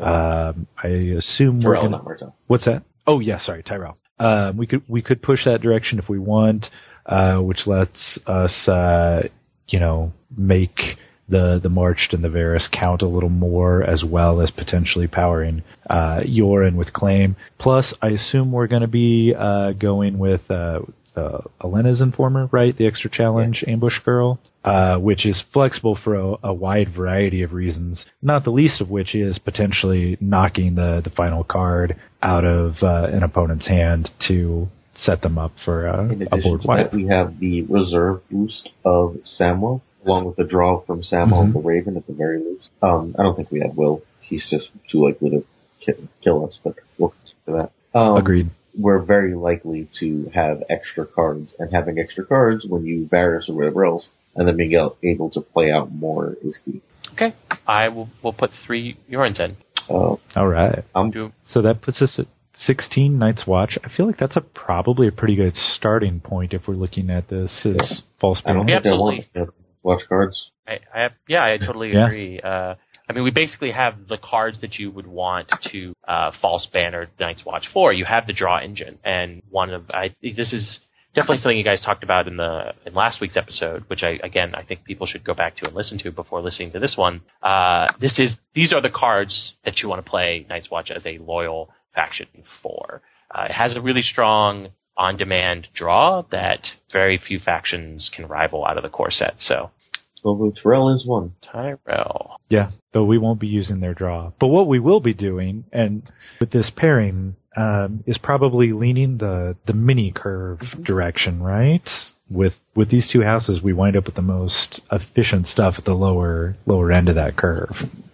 Um, I assume we're Tyrell, gonna, not Martell. What's that? Oh, yeah, sorry, Tyrell. Um, we could we could push that direction if we want, uh, which lets us, uh, you know, make the the Marched and the Varys count a little more, as well as potentially powering uh, Yorin with Claim. Plus, I assume we're going to be uh, going with uh, uh, Elena's Informer, right? The extra challenge ambush girl, uh, which is flexible for a, a wide variety of reasons, not the least of which is potentially knocking the, the final card out of uh, an opponent's hand to set them up for uh, In a addition board to wipe. that, we have the reserve boost of Samwell, along with the draw from Samwell Mhm. the Raven at the very least. Um, I don't think we have Will. He's just too likely to ki- kill us, but we'll consider that. Um, Agreed. We're very likely to have extra cards, and having extra cards when you Varys or whatever else, and then being able to play out more is key. Okay. I will we'll put three Yorins in. Uh, All right. I'm Do, So that puts us at sixteen Night's Watch. I feel like that's a probably a pretty good starting point if we're looking at this as Yeah. false I don't banner. think I want Absolutely. to watch cards. I, I have, yeah, I totally Yeah. agree. Uh, I mean, we basically have the cards that you would want to uh, false banner Night's Watch for. You have the draw engine, and one of I this is definitely something you guys talked about in the in last week's episode, which I again I think people should go back to and listen to before listening to this one. Uh, this is these are the cards that you want to play Night's Watch as a loyal faction for. Uh, it has a really strong on-demand draw that very few factions can rival out of the core set. So. Well, Tyrell is one. Tyrell. Yeah, though we won't be using their draw. But what we will be doing, and with this pairing, um, is probably leaning the, the mini curve Mm-hmm. direction, right? With with these two houses, we wind up with the most efficient stuff at the lower lower end of that curve.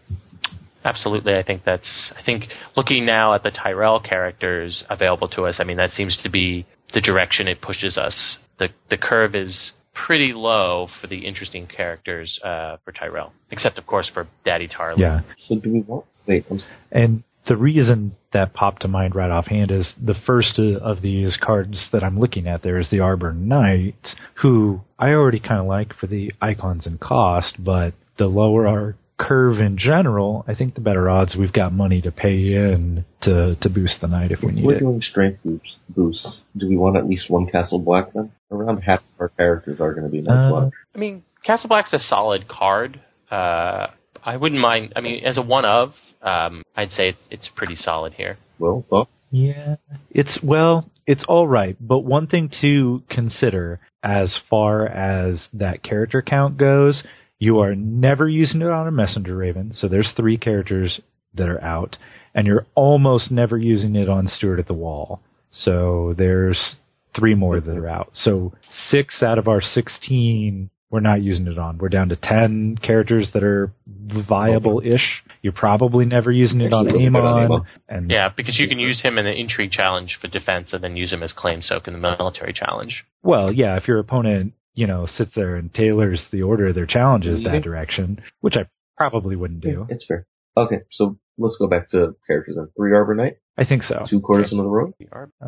Absolutely, I think that's. I think looking now at the Tyrell characters available to us, I mean that seems to be the direction it pushes us. the The curve is pretty low for the interesting characters uh, for Tyrell, except of course for Daddy Tarly. Yeah. So do we want? Wait, I'm. s- And the reason that popped to mind right offhand is the first of these cards that I'm looking at there is the Arbor Knight, who I already kind of like for the icons and cost, but the lower our curve in general, I think the better odds we've got money to pay in to, to boost the knight if we If need we're it. doing strength boosts, boosts, do we want at least one Castle Black then? Around half of our characters are going to be Night's Uh, Watch. I mean Castle Black's a solid card. Uh, I wouldn't mind. I mean, as a one of, um, I'd say it's, it's pretty solid here. Well, well, Yeah, it's, well, it's all right, but one thing to consider as far as that character count goes, you are never using it on a Messenger Raven, so there's three characters that are out, and you're almost never using it on Steward at the Wall. So there's three more that are out. So six out of our sixteen, we're not using it on. We're down to ten characters that are viable-ish. You're probably never using it on Amon. And yeah, because you can use him in the Intrigue Challenge for defense and then use him as Claim Soak in the Military Challenge. Well, yeah, if your opponent, you know, sits there and tailors the order of their challenges Mm-hmm. that direction, which I probably wouldn't do. It's fair. Okay, so let's go back to characters then. Three Arbor Knight, I think so. two Courtesan of the Road.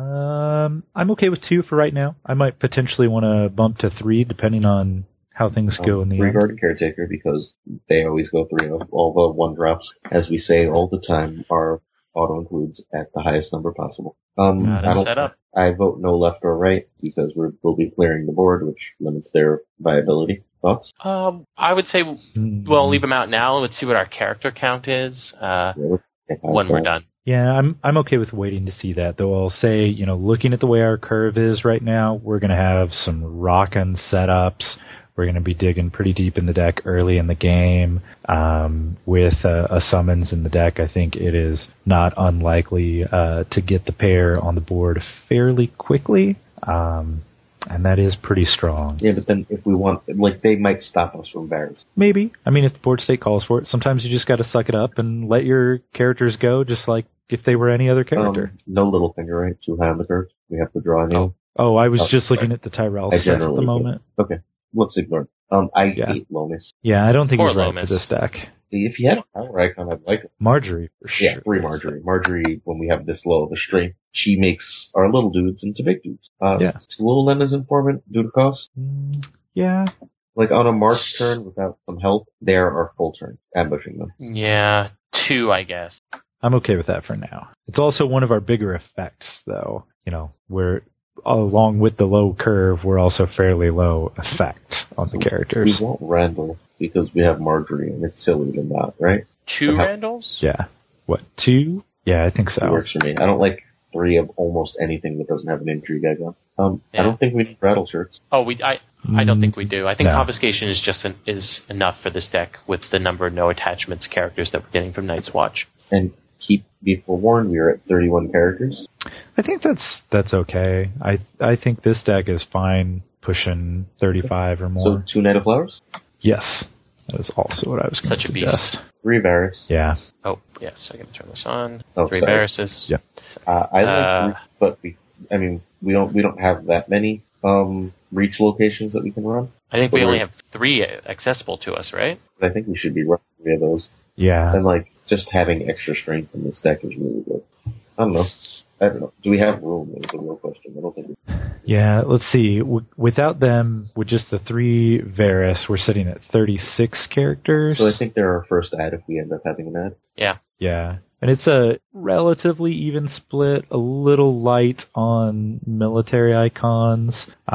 Um, I'm okay with two for right now. I might potentially want to bump to three, depending on how things Um, go in the three end. Guardian Caretaker, because they always go three of all the one drops. As we say all the time, our auto includes at the highest number possible. Um, Got it I don't. set up. I vote no left or right because we're, we'll be clearing the board, which limits their viability. Thoughts? Um, I would say, Mm. well, leave him out now. Let's see what our character count is uh, Yeah, let's take when that. we're done. Yeah, I'm I'm okay with waiting to see that. Though I'll say, you know, looking at the way our curve is right now, we're going to have some rockin' setups. We're going to be digging pretty deep in the deck early in the game. Um, with a, a summons in the deck, I think it is not unlikely uh, to get the pair on the board fairly quickly. Um, and that is pretty strong. Yeah, but then if we want, like, they might stop us from Barrens. Maybe. I mean, if the board state calls for it, sometimes you just got to suck it up and let your characters go, just like if they were any other character. Um, no little finger, right? Too high on the curve. We have to draw a name. Oh, I was Oh, just looking sorry. at the Tyrell I stuff at generally the do. moment. Okay, let's ignore it. Um, I Yeah. hate Lomas. Yeah, I don't think Poor he's right Lomas. for this deck. If he had a power icon, I'd like it. Marjorie, for sure. Yeah, free Marjorie. Marjorie, when we have this low of a strength, she makes our little dudes into big dudes. Uh, Yeah. Two little Lena's Informant due to cost. Mm, yeah. Like on a March turn without some help, they are our full turn, ambushing them. Yeah, two, I guess. I'm okay with that for now. It's also one of our bigger effects, though. You know, we're, along with the low curve, we're also fairly low effect on the We characters. want Randall because we have Marjorie, and it's silly to not, right? Two How- Randalls? Yeah. What, two? Yeah, I think It so. works for me. I don't like three of almost anything that doesn't have an intrigue icon. Um, Yeah. I don't think we need rattle shirts. Oh, we. I. I don't think we do. I think No. confiscation is just an, is enough for this deck with the number of no attachments characters that we're getting from Night's Watch. And keep, be forewarned, we are at thirty-one characters. I think that's that's okay. I I think this deck is fine pushing thirty-five or So more. two Night of Flowers, Yes. That is also what I was going Such to a beast. suggest. three Varys. Yeah. Oh, yes. I can turn this on. Oh, Three sorry. Varys. Yeah. Uh, I like, Uh, Reach, but we, I mean, we don't we don't have that many um reach locations that we can run. I think we But only we're- have three accessible to us, right? But I think we should be running three of those. Yeah. And like just having extra strength in this deck is really good. I don't know. I don't know. Do we have room? Is the real question. I don't think we Yeah, let's see. W- without them, with just the three Varys, we're sitting at thirty-six characters. So I think they're our first ad if we end up having an ad. Yeah. Yeah. And it's a relatively even split, a little light on military icons,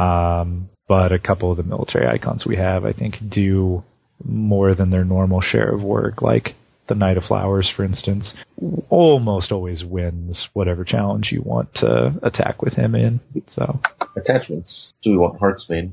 um, but a couple of the military icons we have, I think, do more than their normal share of work, like the Knight of Flowers, for instance, almost always wins whatever challenge you want to attack with him in. So Attachments. Do we want Heartsbane?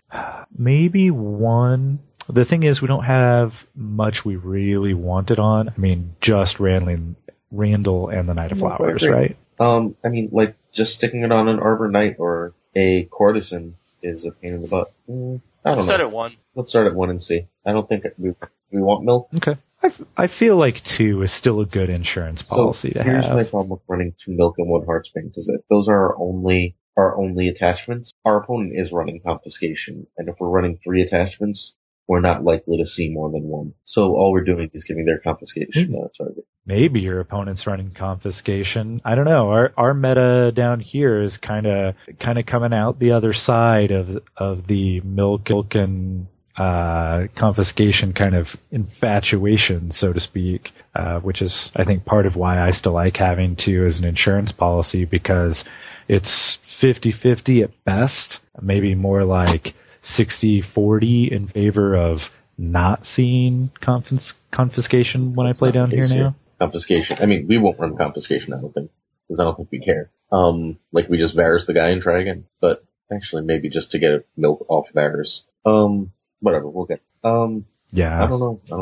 maybe one. The thing is, we don't have much we really want it on. I mean, just Randall, Randall and the Knight of Yeah, I Flowers, agree. right? Um, I mean, like just sticking it on an Arbor Knight or a Courtesan is a pain in the butt. Mm, I don't Set know. at one. Let's start at one and see. I don't think we we want milk. Okay. I, f- I feel like two is still a good insurance policy so to here's have. my problem with running two milk and one Heartsbane, because if those are our only our only attachments, our opponent is running confiscation, and if we're running three attachments, we're not likely to see more than one. So all we're doing is giving their confiscation uh, target. Maybe your opponent's running confiscation. I don't know. Our our meta down here is kind of kind of coming out the other side of of the milk and uh, confiscation kind of infatuation, so to speak, uh, which is, I think, part of why I still like having two as an insurance policy, because it's fifty-fifty at best, maybe more like sixty forty in favor of not seeing confis- confiscation when I play down here now. Confiscation. I mean, we won't run confiscation, I don't think, because I don't think we care. Um, like we just Varys the guy and try again. But actually, maybe just to get milk off Varys. Um, whatever, we'll get. Um, I Yeah. don't know. I don't like it.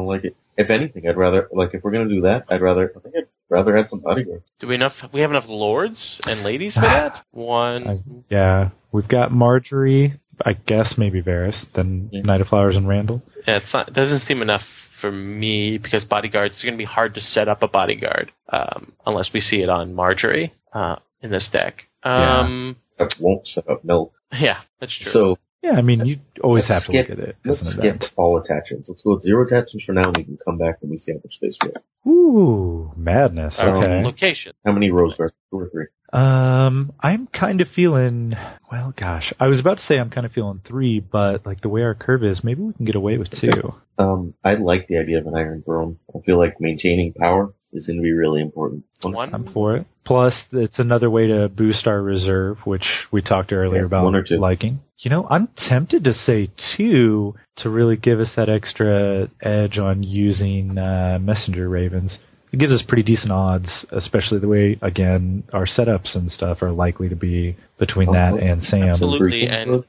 if anything, I'd rather, like, if we're going to do that, I'd rather, I think I'd rather add some bodyguards. Do we enough? We have enough lords and ladies for that? One. I, yeah, we've got Marjorie, I guess maybe Varys, then Yeah. Knight of Flowers and Randall. Yeah, it's not, it doesn't seem enough for me because bodyguards, it's going to be hard to set up a bodyguard um, unless we see it on Marjorie uh, in this deck. Um, That won't set up milk. yeah. that's true. So, Yeah, I mean, you always Let's have to skip- look at it as let's an skip event. all attachments. Let's go with zero attachments for now, and we can come back when we see how much space we have. Ooh, madness. Um, Okay. Location. How many rows are two or three? Um, I'm kind of feeling, well, gosh, I was about to say I'm kind of feeling three, but like the way our curve is, maybe we can get away with two. Um, I like the idea of an Iron Throne. I feel like maintaining power is going to be really important. One. I'm for it. Plus, it's another way to boost our reserve, which we talked earlier Yeah, about one or two. liking. You know, I'm tempted to say two to really give us that extra edge on using uh, Messenger Ravens. It gives us pretty decent odds, especially the way, again, our setups and stuff are likely to be between that and Sam. Absolutely. and-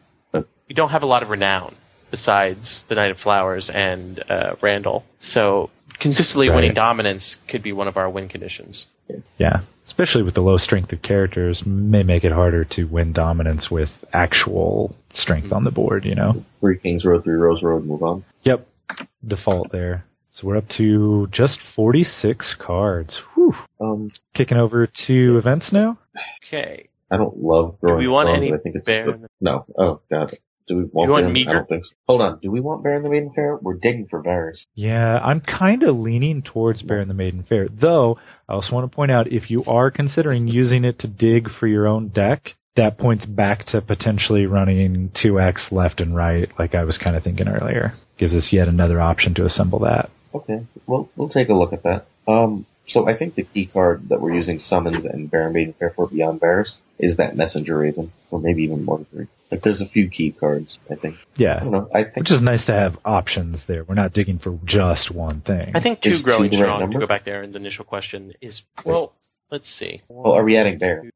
We don't have a lot of renown besides the Knight of Flowers and uh, Randall. So consistently Right. winning dominance could be one of our win conditions. Yeah, especially with the low strength of characters, may make it harder to win dominance with actual strength on the board, you know? Three Kings Road, three Rose Road, move on. Yep, default there. So we're up to just forty-six cards. Whew. Um, Kicking over to events now? Okay. I don't love Growing we want Throne, any but I think it's Bear good. in the- No. Oh, God. Do we want, You want Baron? Meager? I don't think so. Hold on. Do we want Baron the Maiden Fair? We're digging for Varys. Yeah, I'm kind of leaning towards Baron the Maiden Fair. Though, I also want to point out, if you are considering using it to dig for your own deck, that points back to potentially running two X left and right, like I was kind of thinking earlier. Gives us yet another option to assemble that. Okay. Well, we'll take a look at that. Um, so I think the key card that we're using Summons and Baron Maiden Fair for beyond Varys is that Messenger Raven, or maybe even more than three. Like, there's a few key cards, I think. I Yeah, don't know. I think which is nice to have options there. We're not digging for just one thing. I think two Is two growing the right strong, number? to go back to Aaron's initial question, is, well, let's see. Oh, are we adding Baron?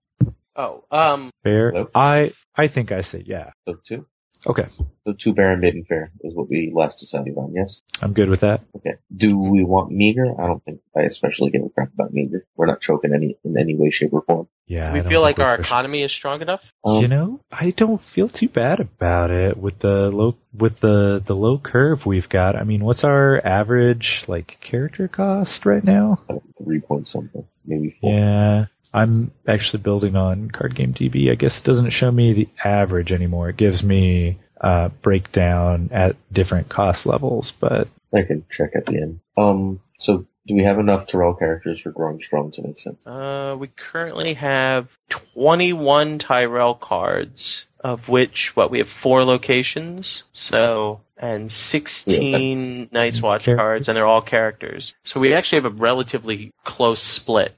Oh, um, Fair. Hello? I I think I say yeah. So two? Okay, So two Baron Maiden Fair is what we last decided on, yes? I'm good with that. Okay. Do we want Meager? I don't think I especially give a crap about Meager. We're not choking any in any way, shape, or form. Yeah. do I we don't feel like think we're our pushing- economy is strong enough? Um, You know, I don't feel too bad about it with the low with the the low curve we've got. I mean, what's our average like character cost right now? three point something, maybe four. Yeah, I'm actually building on Card Game T V. I guess it doesn't show me the average anymore. It gives me uh breakdown at different cost levels, but I can check at the end. Um, so do we have enough Tyrell characters for Growing Strong to make sense? Uh, we currently have twenty-one Tyrell cards, of which, what, we have four locations, so, and sixteen Night's Watch Characters. cards, and they're all characters. So we actually have a relatively close split.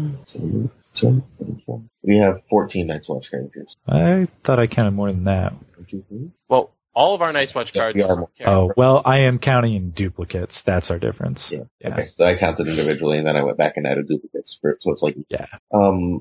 So, so, so we have fourteen Night's Watch characters. I thought I counted more than that. One, two, three. Well, all of our Night's Watch Yeah, cards we are more- Oh, well, I am counting in duplicates. That's our difference. Yeah. Yeah. Okay. So I counted individually, and then I went back and added duplicates for it. So it's like, Yeah. um,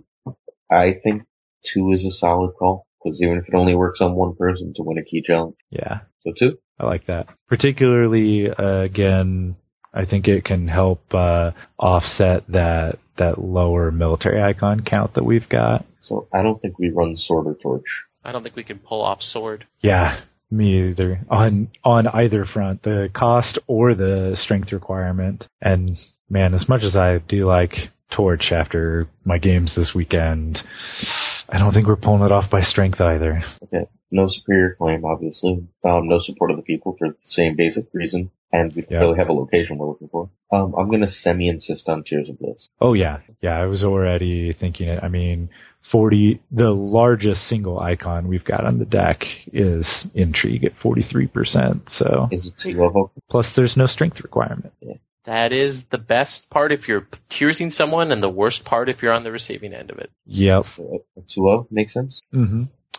I think two is a solid call because even if it only works on one person to win a key challenge, Yeah. so two. I like that. Particularly, uh, again, I think it can help uh, offset that that lower military icon count that we've got. So I don't think we run Sword or Torch. I don't think we can pull off Sword. Yeah, me either. On on either front, the cost or the strength requirement. And man, as much as I do like Torch after my games this weekend, I don't think we're pulling it off by strength either. Okay. No superior claim, obviously. Um, no support of the people for the same basic reason. And we Yeah. really have a location we're looking for. Um, I'm going to semi-insist on Tears of Bliss. Oh yeah, yeah. I was already thinking it. I mean, forty. The largest single icon we've got on the deck is Intrigue at forty-three percent. So Is it two of them? plus, there's no strength requirement. That is the best part if you're tearsing someone, and the worst part if you're on the receiving end of it. Yep. So a two of makes sense? Mm-hmm.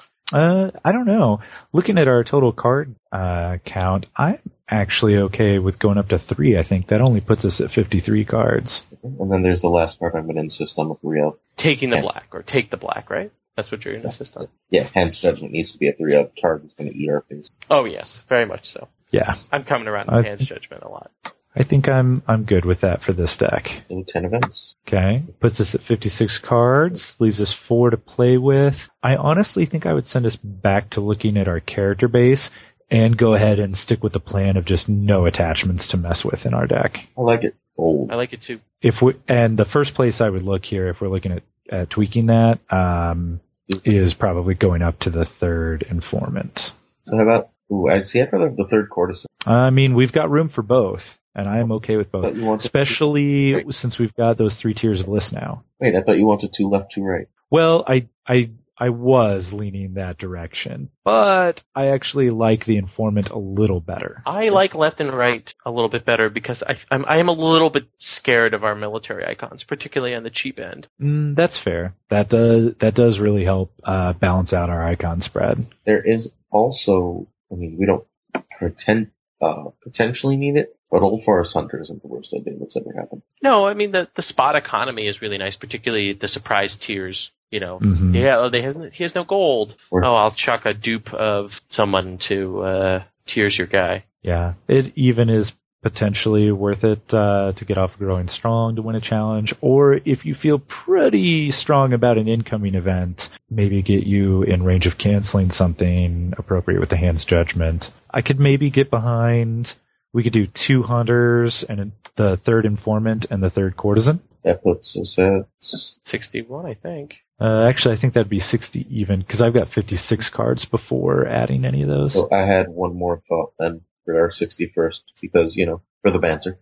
Uh, I don't know. Looking at our total card uh, count, I'm actually okay with going up to three. I think that only puts us at fifty-three cards. And then there's the last part I'm going to insist on with three of. Taking the Yeah. black, or take the black, right? That's what you're going to insist on. Yeah, Ham's Judgment needs to be a three of. Target's going to eat our face. Oh, yes, very much so. Yeah. I'm coming around I- with Hand's Judgment a lot. I think I'm I'm good with that for this deck. In ten events. Okay. Puts us at fifty-six cards, leaves us four to play with. I honestly think I would send us back to looking at our character base and go ahead and stick with the plan of just no attachments to mess with in our deck. I like it. Oh. I like it too. If we and the first place I would look here, if we're looking at, at tweaking that, um, is probably going up to the third informant. So how about? Ooh, I see. I'd rather have the third courtesan. I mean, we've got room for both, and I am okay with both, But you want to- especially Right. since we've got those three tiers of list now. Wait, I thought you wanted two left, two right. Well, I I I was leaning that direction, but I actually like the informant a little better. I like left and right a little bit better because I, I'm, I am a little bit scared of our military icons, particularly on the cheap end. Mm, that's fair. That does that does really help uh, balance out our icon spread. There is also, I mean, we don't pretend uh, potentially need it, but Old Forest Hunter isn't the worst idea that's ever happened. No, I mean the the spot economy is really nice, particularly the surprise tiers. You know, Mhm. yeah, oh, they has he has no gold. Or- Oh, I'll chuck a dupe of someone to uh, tears your guy. Yeah, it even is potentially worth it uh, to get off Growing Strong to win a challenge, or if you feel pretty strong about an incoming event, maybe get you in range of canceling something appropriate with the Hand's Judgment. I could maybe get behind, we could do two Hunters and the third Informant and the third Courtesan. That puts us at sixty-one, I think. Uh, actually, I think that'd be sixty even, because I've got fifty-six cards before adding any of those. So I had one more thought then for our sixty-first, because, you know, for the banter.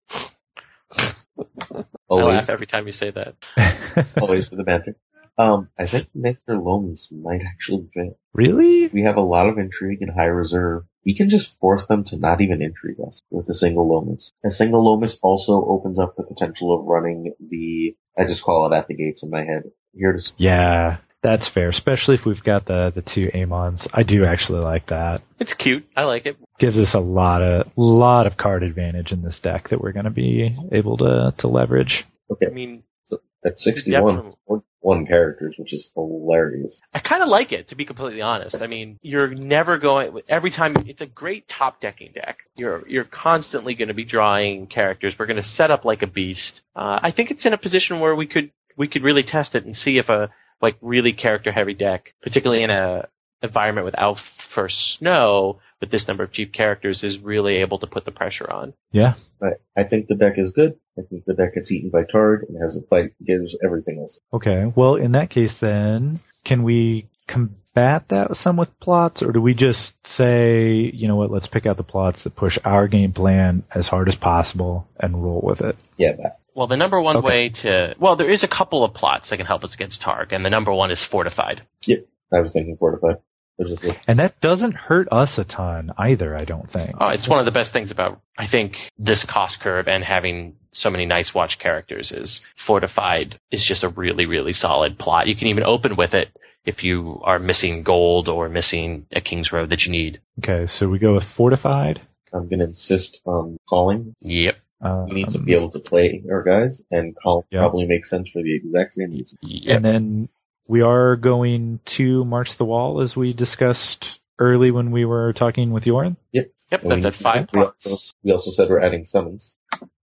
I Always, laugh every time you say that. always for the banter. Um, I think Mister Lomas might actually fit. Really? We have a lot of intrigue and high reserve. We can just force them to not even intrigue us with a single Lomas. A single Lomas also opens up the potential of running the, I just call it at the gates in my head. Here to Yeah, that's fair, especially if we've got the, the two Amons. I do actually like that. It's cute. I like it. Gives us a lot of lot of card advantage in this deck that we're going to be able to, to leverage. Okay, I mean, so at sixty-one, Definitely. one, one characters, which is hilarious. I kind of like it, to be completely honest. I mean, you're never going every time. It's a great top decking deck. You're you're constantly going to be drawing characters. We're going to set up like a beast. Uh, I think it's in a position where we could we could really test it and see if a like really character heavy deck, particularly in a environment without for snow with this number of cheap characters, is really able to put the pressure on. Yeah. I, I think the deck is good. I think the deck gets eaten by Tard and has a fight, gives everything else. Okay. Well, in that case, then, can we combat that some with plots, or do we just say, you know what, let's pick out the plots that push our game plan as hard as possible and roll with it? Yeah, that. Well, the number one Okay. way to well, there is a couple of plots that can help us against Targ, and the number one is Fortified. Yep, I was thinking Fortify. There's just a, And that doesn't hurt us a ton either, I don't think. Uh, it's one of the best things about, I think, this cost curve and having so many nice watch characters is Fortified is just a really, really solid plot. You can even open with it if you are missing gold or missing a King's Road that you need. Okay, so we go with Fortified. I'm going to insist on calling. Yep. Um, We need to be able to play our guys, and call Yep. probably makes sense for the exact same reason. Yep. And then we are going to March the Wall, as we discussed early when we were talking with Joran. Yep, And that's we- at five we plots. also, we also said we're adding summons.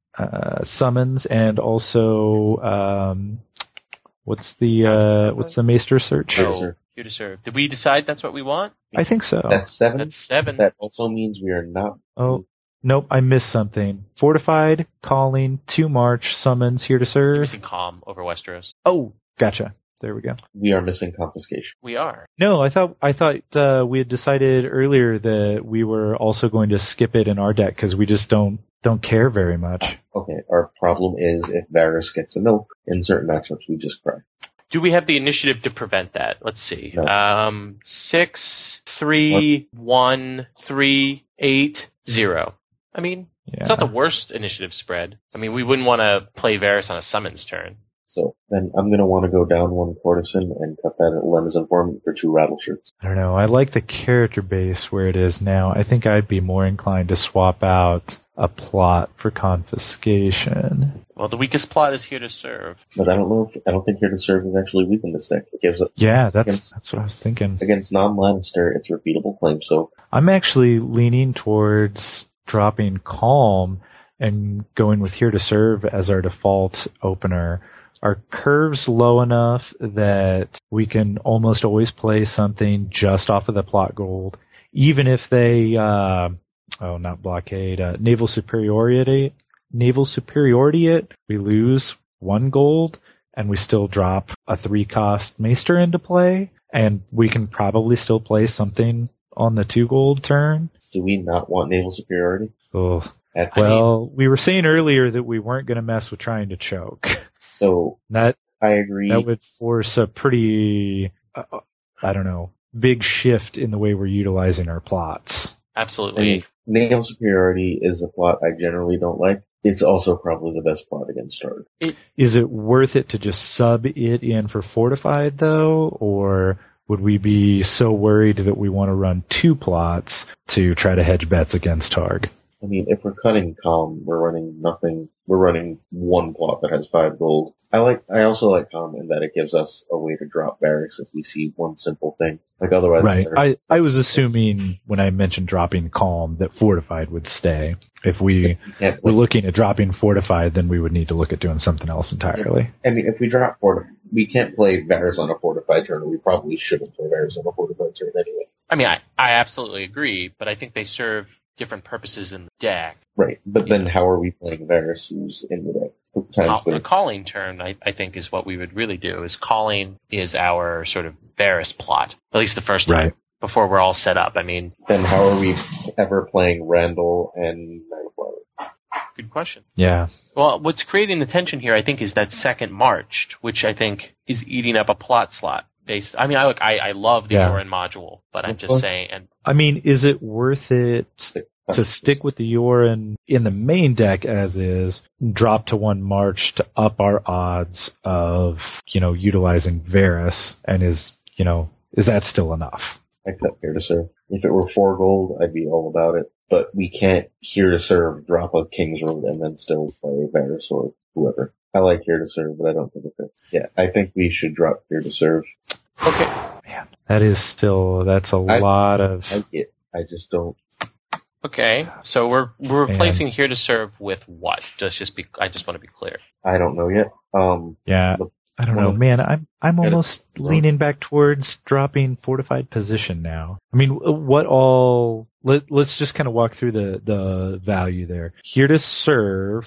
Uh, summons and also um, what's the uh, what's the Maester search? Sure. Oh, here to serve. Did we decide that's what we want? I think so. That's seven. That's seven. That also means we are not. Oh nope, I missed something. Fortified, calling, two March, summons, here to You're serve. missing Calm over Westeros. Oh, gotcha. There we go. We are missing confiscation. We are. No, I thought I thought uh, we had decided earlier that we were also going to skip it in our deck because we just don't don't care very much. Okay, our problem is if Varys gets a milk in certain matchups, we just cry. Do we have the initiative to prevent that? Let's see. No. Um, six, three, one, three, eight, zero. I mean, Yeah. it's not the worst initiative spread. I mean, we wouldn't want to play Varys on a summons turn. So then I'm going to want to go down one courtesan and cut that at Len's informant for two rattle shirts. I don't know. I like the character base where it is now. I think I'd be more inclined to swap out a plot for confiscation. Well, the weakest plot is here to serve. But I don't know if I don't think here to serve is actually weak in this deck. It gives it Yeah, that's Against- that's what I was thinking. against non-Lannister, it's repeatable claim. So I'm actually leaning towards dropping Calm and going with Here to Serve as our default opener, are curves low enough that we can almost always play something just off of the plot gold, even if they, uh, oh, not blockade, uh, naval superiority, naval superiority it, we lose one gold, and we still drop a three-cost Maester into play, and we can probably still play something on the two-gold turn. Do we not want naval superiority? Oh, That's well, we were saying earlier that we weren't going to mess with trying to choke. So That I agree. that would force a pretty, uh, I don't know, big shift in the way we're utilizing our plots. Absolutely. I mean, naval superiority is a plot I generally don't like. It's also probably the best plot against Targ. Is it worth it to just sub it in for fortified, though, or would we be so worried that we want to run two plots to try to hedge bets against Targ? I mean, if we're cutting Calm, we're running nothing. We're running one plot that has five gold. I like. I also like Calm in that it gives us a way to drop barracks if we see one simple thing. Like otherwise, Right. I, I was assuming when I mentioned dropping Calm that fortified would stay. If we can't were looking at dropping fortified, then we would need to look at doing something else entirely. I mean, if we drop fortified, we can't play Varys on a fortified turn, and we probably shouldn't play Varys on a fortified turn anyway. I mean, I, I absolutely agree, but I think they serve different purposes in the deck. Right, but then how are we playing Varys who's in the deck? Times The calling turn, I, I think, is what we would really do. Is calling is our sort of Varys plot, at least the first time, Right. before we're all set up. I mean, Then how are we ever playing Randall and Nightflower? good question. Yeah. Well, what's creating the tension here, I think, is that second March, which I think is eating up a plot slot. Based, I mean, I look, I, I love the Yeah. Yoren module, but I'm That's just fine. saying, and I mean, is it worth it to stick with the Yoren in the main deck as is, drop to one March to up our odds of, you know, utilizing Varys, and is, you know, is that still enough? I cut Here to Serve. If it were four gold, I'd be all about it. But we can't Here to Serve, drop a King's Road, and then still play Varys or whoever. I like Here to Serve, but I don't think it fits. Yeah, I think we should drop Here to Serve. okay, Man, that is still, that's a I- lot of, I get. I just don't. okay. So we're we're Man. replacing Here to Serve with what? Just just be. I just want to be clear. I don't know yet. Um, yeah, the- I don't one know, of- man. I'm I'm Yeah, almost the- leaning back towards dropping fortified position now. I mean, what all? Let Let's just kind of walk through the the value there. Here to Serve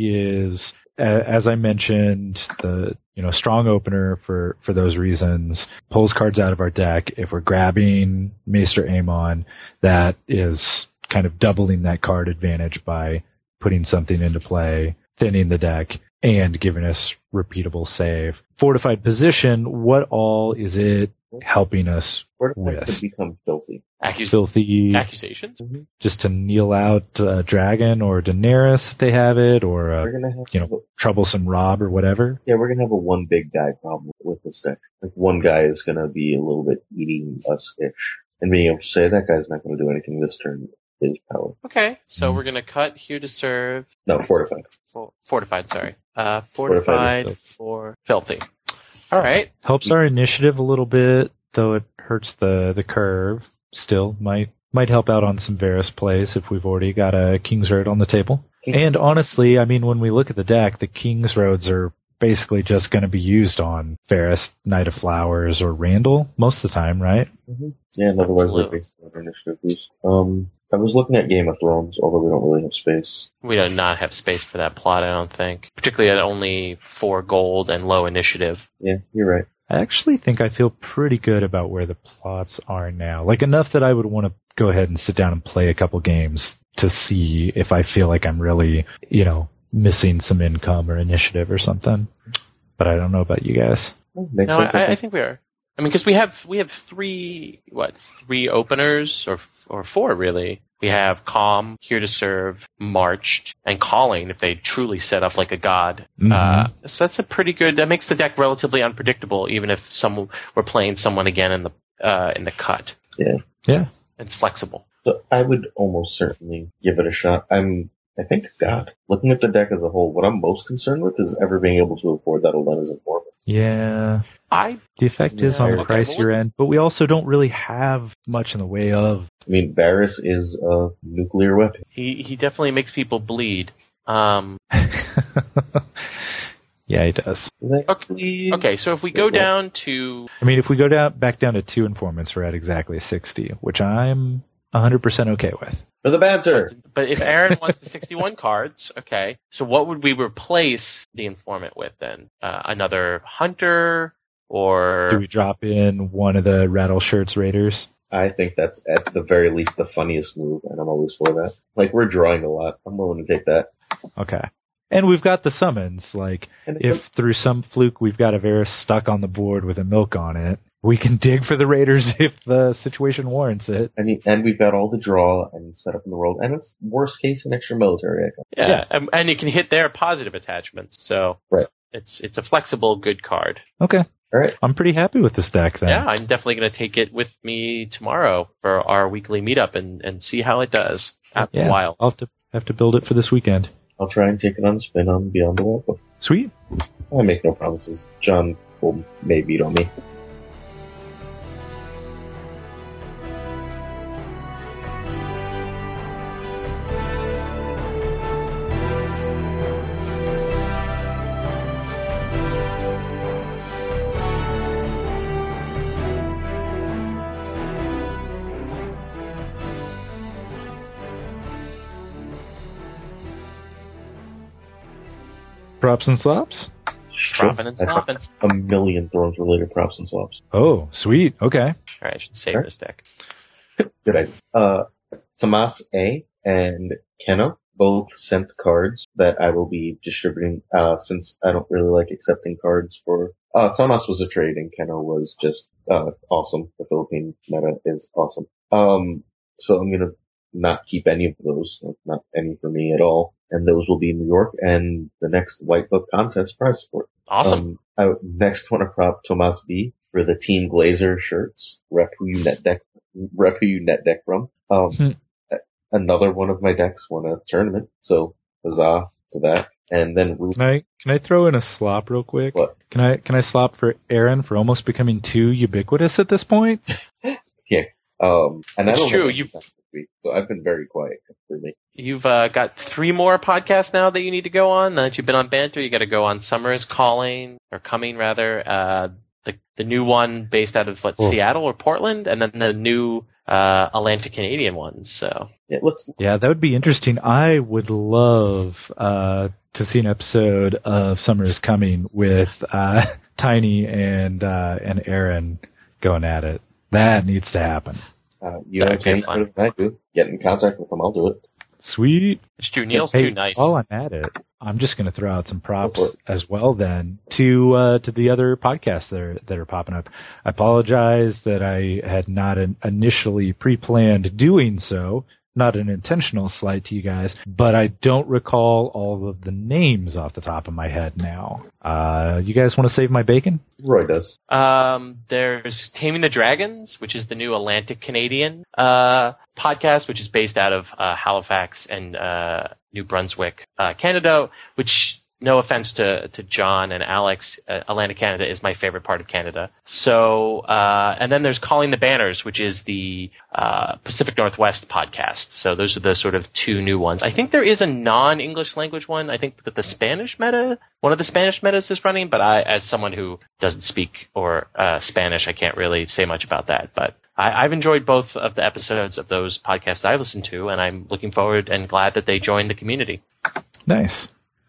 is, a- as I mentioned, the you know strong opener for for those reasons. Pulls cards out of our deck. If we're grabbing Maester Aemon, that is kind of doubling that card advantage by putting something into play, thinning the deck, and giving us repeatable save. Fortified position, what all is it helping us where with? does it become filthy? Accus- Filthy, accusations. just to kneel out a dragon or Daenerys if they have it, or We're a gonna have, you know troublesome Rob or whatever. yeah, we're gonna have a one big guy problem with this deck. Like one guy is gonna be a little bit eating us ish, and being able to say that guy's not gonna do anything this turn is power. Okay, so Mhm. we're gonna cut Here to Serve. No, fortified. For, fortified, sorry. Uh, Fortified fortified is for filthy. All right. Helps our initiative a little bit, though it hurts the the curve. Still might might help out on some Varys plays if we've already got a King's Road on the table. And honestly, I mean, when we look at the deck, the King's Roads are basically just going to be used on Varys, Knight of Flowers, or Randall most of the time, right? Mm-hmm. Yeah, and otherwise they're Absolutely. based on initiative boost. Um, I was looking at Game of Thrones, although we don't really have space. We do not have space for that plot, I don't think. Particularly at only four gold and low initiative. Yeah, you're right. I actually think I feel pretty good about where the plots are now. Like enough that I would want to go ahead and sit down and play a couple games to see if I feel like I'm really, you know, missing some income or initiative or something. But I don't know about you guys. Well, makes No, sense. I, I think. think we are. I mean, because we have we have three what three openers or or four really. We have Calm, Here to Serve, Marched, and Calling if they truly set up like a god. Mhm. Uh, so that's a pretty good. That makes the deck relatively unpredictable, even if some we're playing someone again in the uh, in the cut. Yeah. Yeah. It's flexible. So I would almost certainly give it a shot. I'm, I think, God, looking at the deck as a whole, what I'm most concerned with is ever being able to afford that Olenna's Informant. Yeah. I The effect is Yeah, on the okay, pricier well, end, but we also don't really have much in the way of. I mean, Varys is a nuclear weapon. he he definitely makes people bleed. Um, yeah, he does. okay, okay, so if we go down to... I mean, if we go down back down to two informants, we're at exactly sixty, which I'm one hundred percent okay with. For the banter! But if Aaron wants the sixty-one cards, okay, so what would we replace the informant with then? Uh, another hunter, or... Do we drop in one of the Rattle Shirts Raiders? I think that's at the very least the funniest move, and I'm always for that. Like, we're drawing a lot. I'm willing to take that. Okay. And we've got the summons. Like, if through some fluke we've got a Varus stuck on the board with a milk on it, we can dig for the Raiders if the situation warrants it. And, and we've got all the draw and set up in the world, and it's worst case an extra military. Yeah, yeah. And, and you can hit their positive attachments, so right. it's it's a flexible, good card. Okay. All right. I'm pretty happy with this deck then. Yeah, I'm definitely going to take it with me tomorrow for our weekly meetup and, and see how it does after yeah, a while. I'll have to, have to build it for this weekend. I'll try and take it on a spin on Beyond the Wild Book. Sweet. I make no promises. John will may beat on me. Props and slops? Propping and slopping. A million Thrones related props and slops. Oh, sweet. Okay. All right, I should save right. this deck. Good idea. Uh, Tomas A and Kenna both sent cards that I will be distributing, uh, since I don't really like accepting cards for, uh, Tomas was a trade and Kenna was just, uh, awesome. The Philippine meta is awesome. Um, so I'm gonna not keep any of those, not any for me at all. And those will be in New York and the next White Book contest prize support. Awesome. Um, I next want to prop Tomas B for the Team Glazer shirts. Rep who you net deck, rep who you net deck from. Um, hmm. Another one of my decks won a tournament, so huzzah to that. And then Ruth. Can I can I throw in a slop real quick? What? Can I can I slop for Aaron for almost becoming too ubiquitous at this point? Yeah. Um, and it's I don't true. know You. Week, so I've been very quiet for me. You've uh, got three more podcasts now that you need to go on. Now that you've been on Banter, you got to go on Summer's Calling, or Coming rather. Uh, the the new one based out of what oh. Seattle or Portland, and then the new uh, Atlantic Canadian ones. So yeah, let's. Yeah, that would be interesting. I would love uh, to see an episode of Summer's Coming with uh, Tiny and uh, and Aaron going at it. That needs to happen. Uh, you have any sort of I do. Get in contact with them, I'll do it. Sweet. It's true. Neil's hey, too nice. While I'm at it, I'm just going to throw out some props as well then to uh, to the other podcasts that are, that are popping up. I apologize that I had not an initially pre-planned doing so. Not an intentional slight to you guys, but I don't recall all of the names off the top of my head now. Uh, you guys want to save my bacon? Roy does. Um, there's Taming the Dragons, which is the new Atlantic Canadian uh, podcast, which is based out of uh, Halifax and uh, New Brunswick, uh, Canada, which... No offense to, to John and Alex, uh, Atlantic Canada is my favorite part of Canada. So, uh, and then there's Calling the Banners, which is the uh, Pacific Northwest podcast. So those are the sort of two new ones. I think there is a non-English language one. I think that the Spanish meta, one of the Spanish metas is running, but I, as someone who doesn't speak or uh, Spanish, I can't really say much about that. But I, I've enjoyed both of the episodes of those podcasts I listened to, and I'm looking forward and glad that they joined the community. Nice.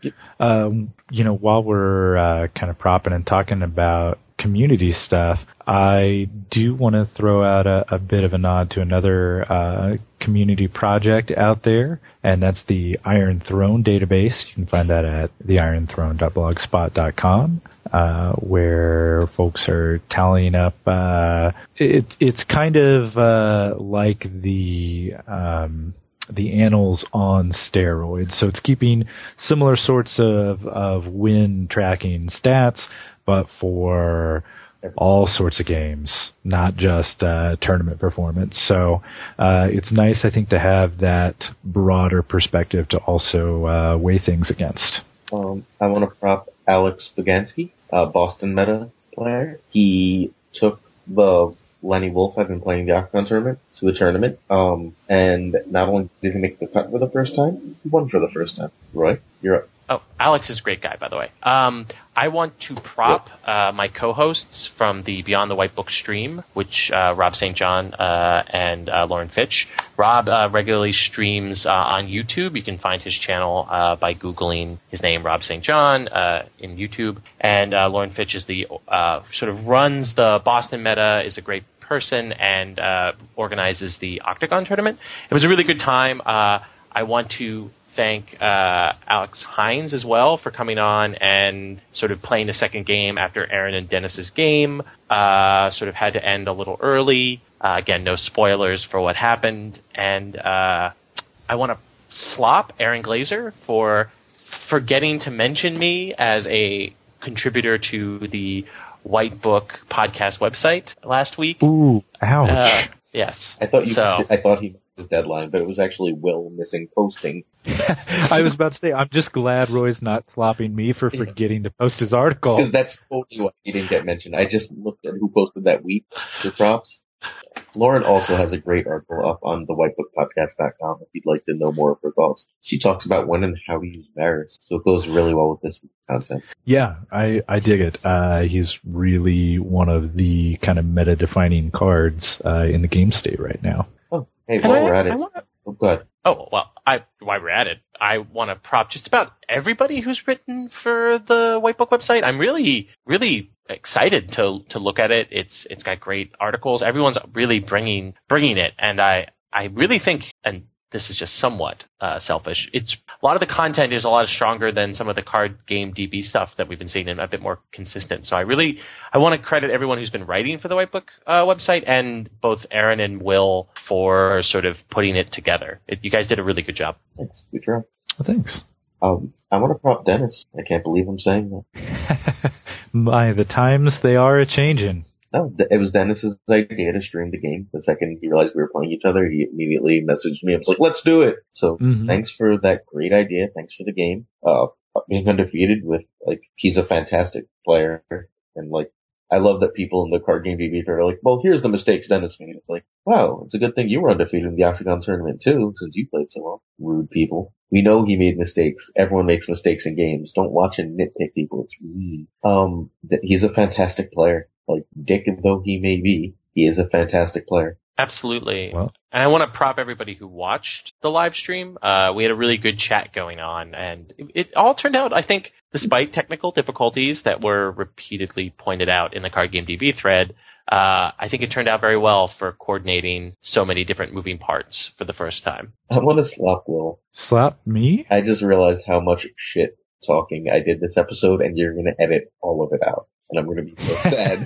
Um, you know, while we're uh, kind of propping and talking about community stuff, I do want to throw out a, a bit of a nod to another uh, community project out there, and that's the Iron Throne database. You can find that at the iron throne dot blogspot dot com, uh, where folks are tallying up. Uh, it, it's kind of uh, like the... Um, the annals on steroids. So it's keeping similar sorts of, of win tracking stats, but for all sorts of games, not just uh, tournament performance. So uh, it's nice, I think, to have that broader perspective to also uh, weigh things against. Um, I want to prop Alex Bogansky, a Boston meta player. He took the Lenny Wolf had been playing the Octagon tournament to a tournament. Um, and not only did he make the cut for the first time, he won for the first time. Roy, you're up. Oh, Alex is a great guy, by the way. Um, I want to prop uh, my co-hosts from the Beyond the White Book stream, which uh, Rob Saint John uh, and uh, Lauren Fitch. Rob uh, regularly streams uh, on YouTube. You can find his channel uh, by Googling his name, Rob Saint John, uh, in YouTube. And uh, Lauren Fitch is the uh, sort of runs the Boston Meta, is a great person, and uh, organizes the Octagon tournament. It was a really good time. Uh, I want to thank uh, Alex Hines as well for coming on and sort of playing the second game after Aaron and Dennis's game. Uh, sort of had to end a little early. Uh, again, no spoilers for what happened. And uh, I want to slop Aaron Glazer for forgetting to mention me as a contributor to the White Book podcast website last week. Ooh, ouch. Uh, yes. I thought you. So, I thought he missed his deadline, but it was actually Will missing posting. I was about to say, I'm just glad Roy's not slopping me for forgetting to post his article. Because that's totally why he didn't get mentioned. I just looked at who posted that week for props. Lauren also has a great article up on the white book podcast dot com if you'd like to know more of her thoughts. She talks about when and how he used Varus, so it goes really well with this content. Yeah, I, I dig it. Uh, he's really one of the kind of meta-defining cards uh, in the game state right now. Oh, hey, And while I- we're at it, I wanna- oh, go ahead. Oh, well, I, while we're at it, I want to prop just about everybody who's written for the White Book website. I'm really, really excited to to look at it. It's it's got great articles. Everyone's really bringing bringing it, and I I really think, and this is just somewhat uh, selfish, it's a lot of the content is a lot stronger than some of the card game D B stuff that we've been seeing, and a bit more consistent. So I really I want to credit everyone who's been writing for the White Book uh, website, and both Aaron and Will for sort of putting it together. It, you guys did a really good job. Thanks. Good job. Well, thanks. Um, I want to prop Dennis. I can't believe I'm saying that. My, the times they are a-changing. No, it was Dennis's idea to stream the game. The second he realized we were playing each other, he immediately messaged me and was like, let's do it. So Mhm. thanks for that great idea. Thanks for the game. Uh, being undefeated with, like, he's a fantastic player. And, like, I love that people in the card game D B are like, well, here's the mistakes Dennis made. It's like, wow, it's a good thing you were undefeated in the Octagon tournament too, since you played so well. Rude people. We know he made mistakes. Everyone makes mistakes in games. Don't watch and nitpick people. It's mean. Um, th- he's a fantastic player. Like, dick though he may be, he is a fantastic player. Absolutely. Well- and I want to prop everybody who watched the live stream. Uh, we had a really good chat going on, and it, it all turned out, I think, despite technical difficulties that were repeatedly pointed out in the Card Game D B thread, uh, I think it turned out very well for coordinating so many different moving parts for the first time. I want to slap Will. Slap me? I just realized how much shit talking I did this episode, and you're going to edit all of it out. And I'm going to be so sad.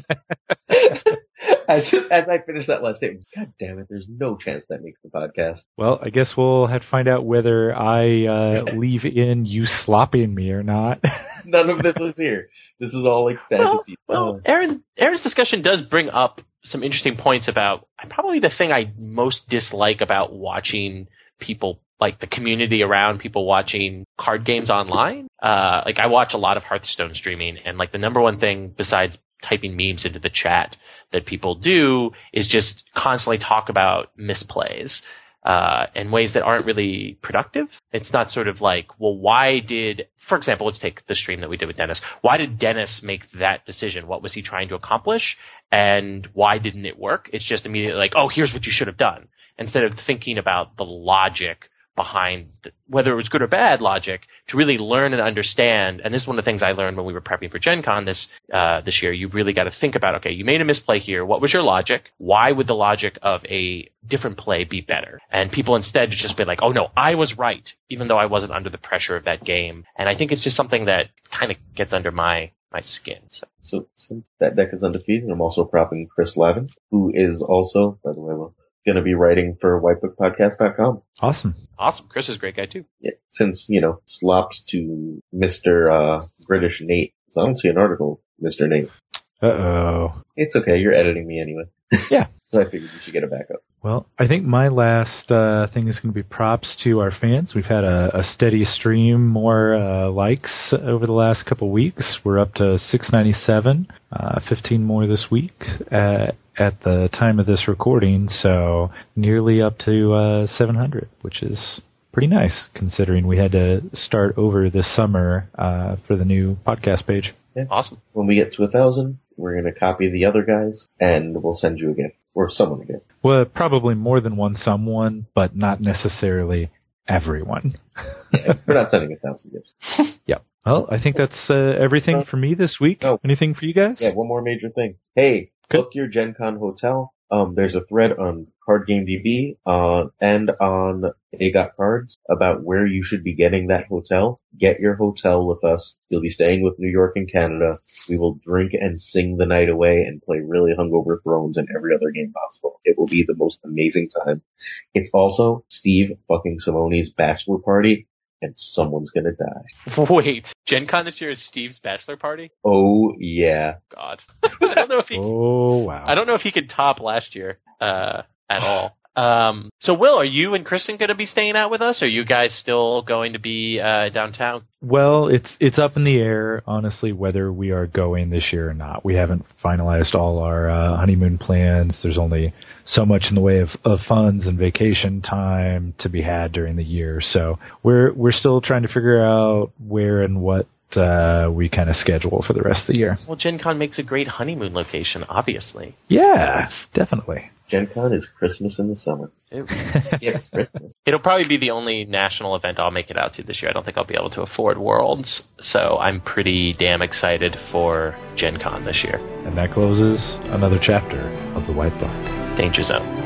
I just, as I finished that last statement, God damn it, there's no chance that makes the podcast. Well, I guess we'll have to find out whether I uh, leave in you slopping me or not. None of this was here. This is all like Well, fantasy. well Aaron, Aaron's discussion does bring up some interesting points about probably the thing I most dislike about watching people, like the community around people watching card games online. Uh, like I watch a lot of Hearthstone streaming, and like the number one thing besides typing memes into the chat that people do is just constantly talk about misplays uh, in ways that aren't really productive. It's not sort of like, well, why did, for example, let's take the stream that we did with Dennis. Why did Dennis make that decision? What was he trying to accomplish? And why didn't it work? It's just immediately like, oh, here's what you should have done. Instead of thinking about the logic behind the, whether it was good or bad logic, to really learn and understand. And this is one of the things I learned when we were prepping for Gen Con this uh, this year. You've really got to think about, okay, you made a misplay here. What was your logic? Why would the logic of a different play be better? And people instead just be like, oh no, I was right, even though I wasn't under the pressure of that game. And I think it's just something that kind of gets under my my skin. So, So since that deck is undefeated, I'm also propping Chris Lavin, who is also, by the way, well, going to be writing for white book podcast dot com. Awesome. awesome. Chris is a great guy too. Yeah, since, you know, slops to Mister Uh, British Nate. So I don't see an article, Mister Nate. Uh-oh. It's okay, you're editing me anyway. Yeah. So I figured you should get a backup. Well, I think my last uh, thing is going to be props to our fans. We've had a, a steady stream, more uh, likes over the last couple weeks. We're up to six ninety-seven, uh, fifteen more this week at, at the time of this recording, so nearly up to uh, seven hundred, which is pretty nice considering we had to start over this summer uh, for the new podcast page. Yeah. Awesome. When we get to a thousand, we're going to copy the other guys, and we'll send you a gift. Or someone a gift. Well, probably more than one someone, but not necessarily everyone. Yeah, we're not sending a thousand gifts. Yep. Well, I think that's uh, everything for me this week. Oh. Anything for you guys? Yeah, one more major thing. Hey, Good. book your Gen Con hotel. Um, there's a thread on Card Game D B uh, and on A Got Cards about where you should be getting that hotel. Get your hotel with us. You'll be staying with New York and Canada. We will drink and sing the night away and play really hungover Thrones and every other game possible. It will be the most amazing time. It's also Steve fucking Simone's bachelor party, and someone's gonna die. Wait, Gen Con this year is Steve's bachelor party? Oh, yeah. God. I don't know if he Oh, wow. I don't know if he could top last year uh, at all. Um, so, Will, are you and Kristen going to be staying out with us? Or are you guys still going to be uh, downtown? Well, it's it's up in the air, honestly, whether we are going this year or not. We haven't finalized all our uh, honeymoon plans. There's only so much in the way of, of funds and vacation time to be had during the year. So we're we're still trying to figure out where and what uh, we kind of schedule for the rest of the year. Well, Gen Con makes a great honeymoon location, obviously. Yeah, definitely. Gen Con is Christmas in the summer. It, Yeah, it's Christmas. it'll probably be the only national event I'll make it out to this year. I don't think I'll be able to afford Worlds, so I'm pretty damn excited for Gen Con this year. And that closes another chapter of the White Book. Danger Zone.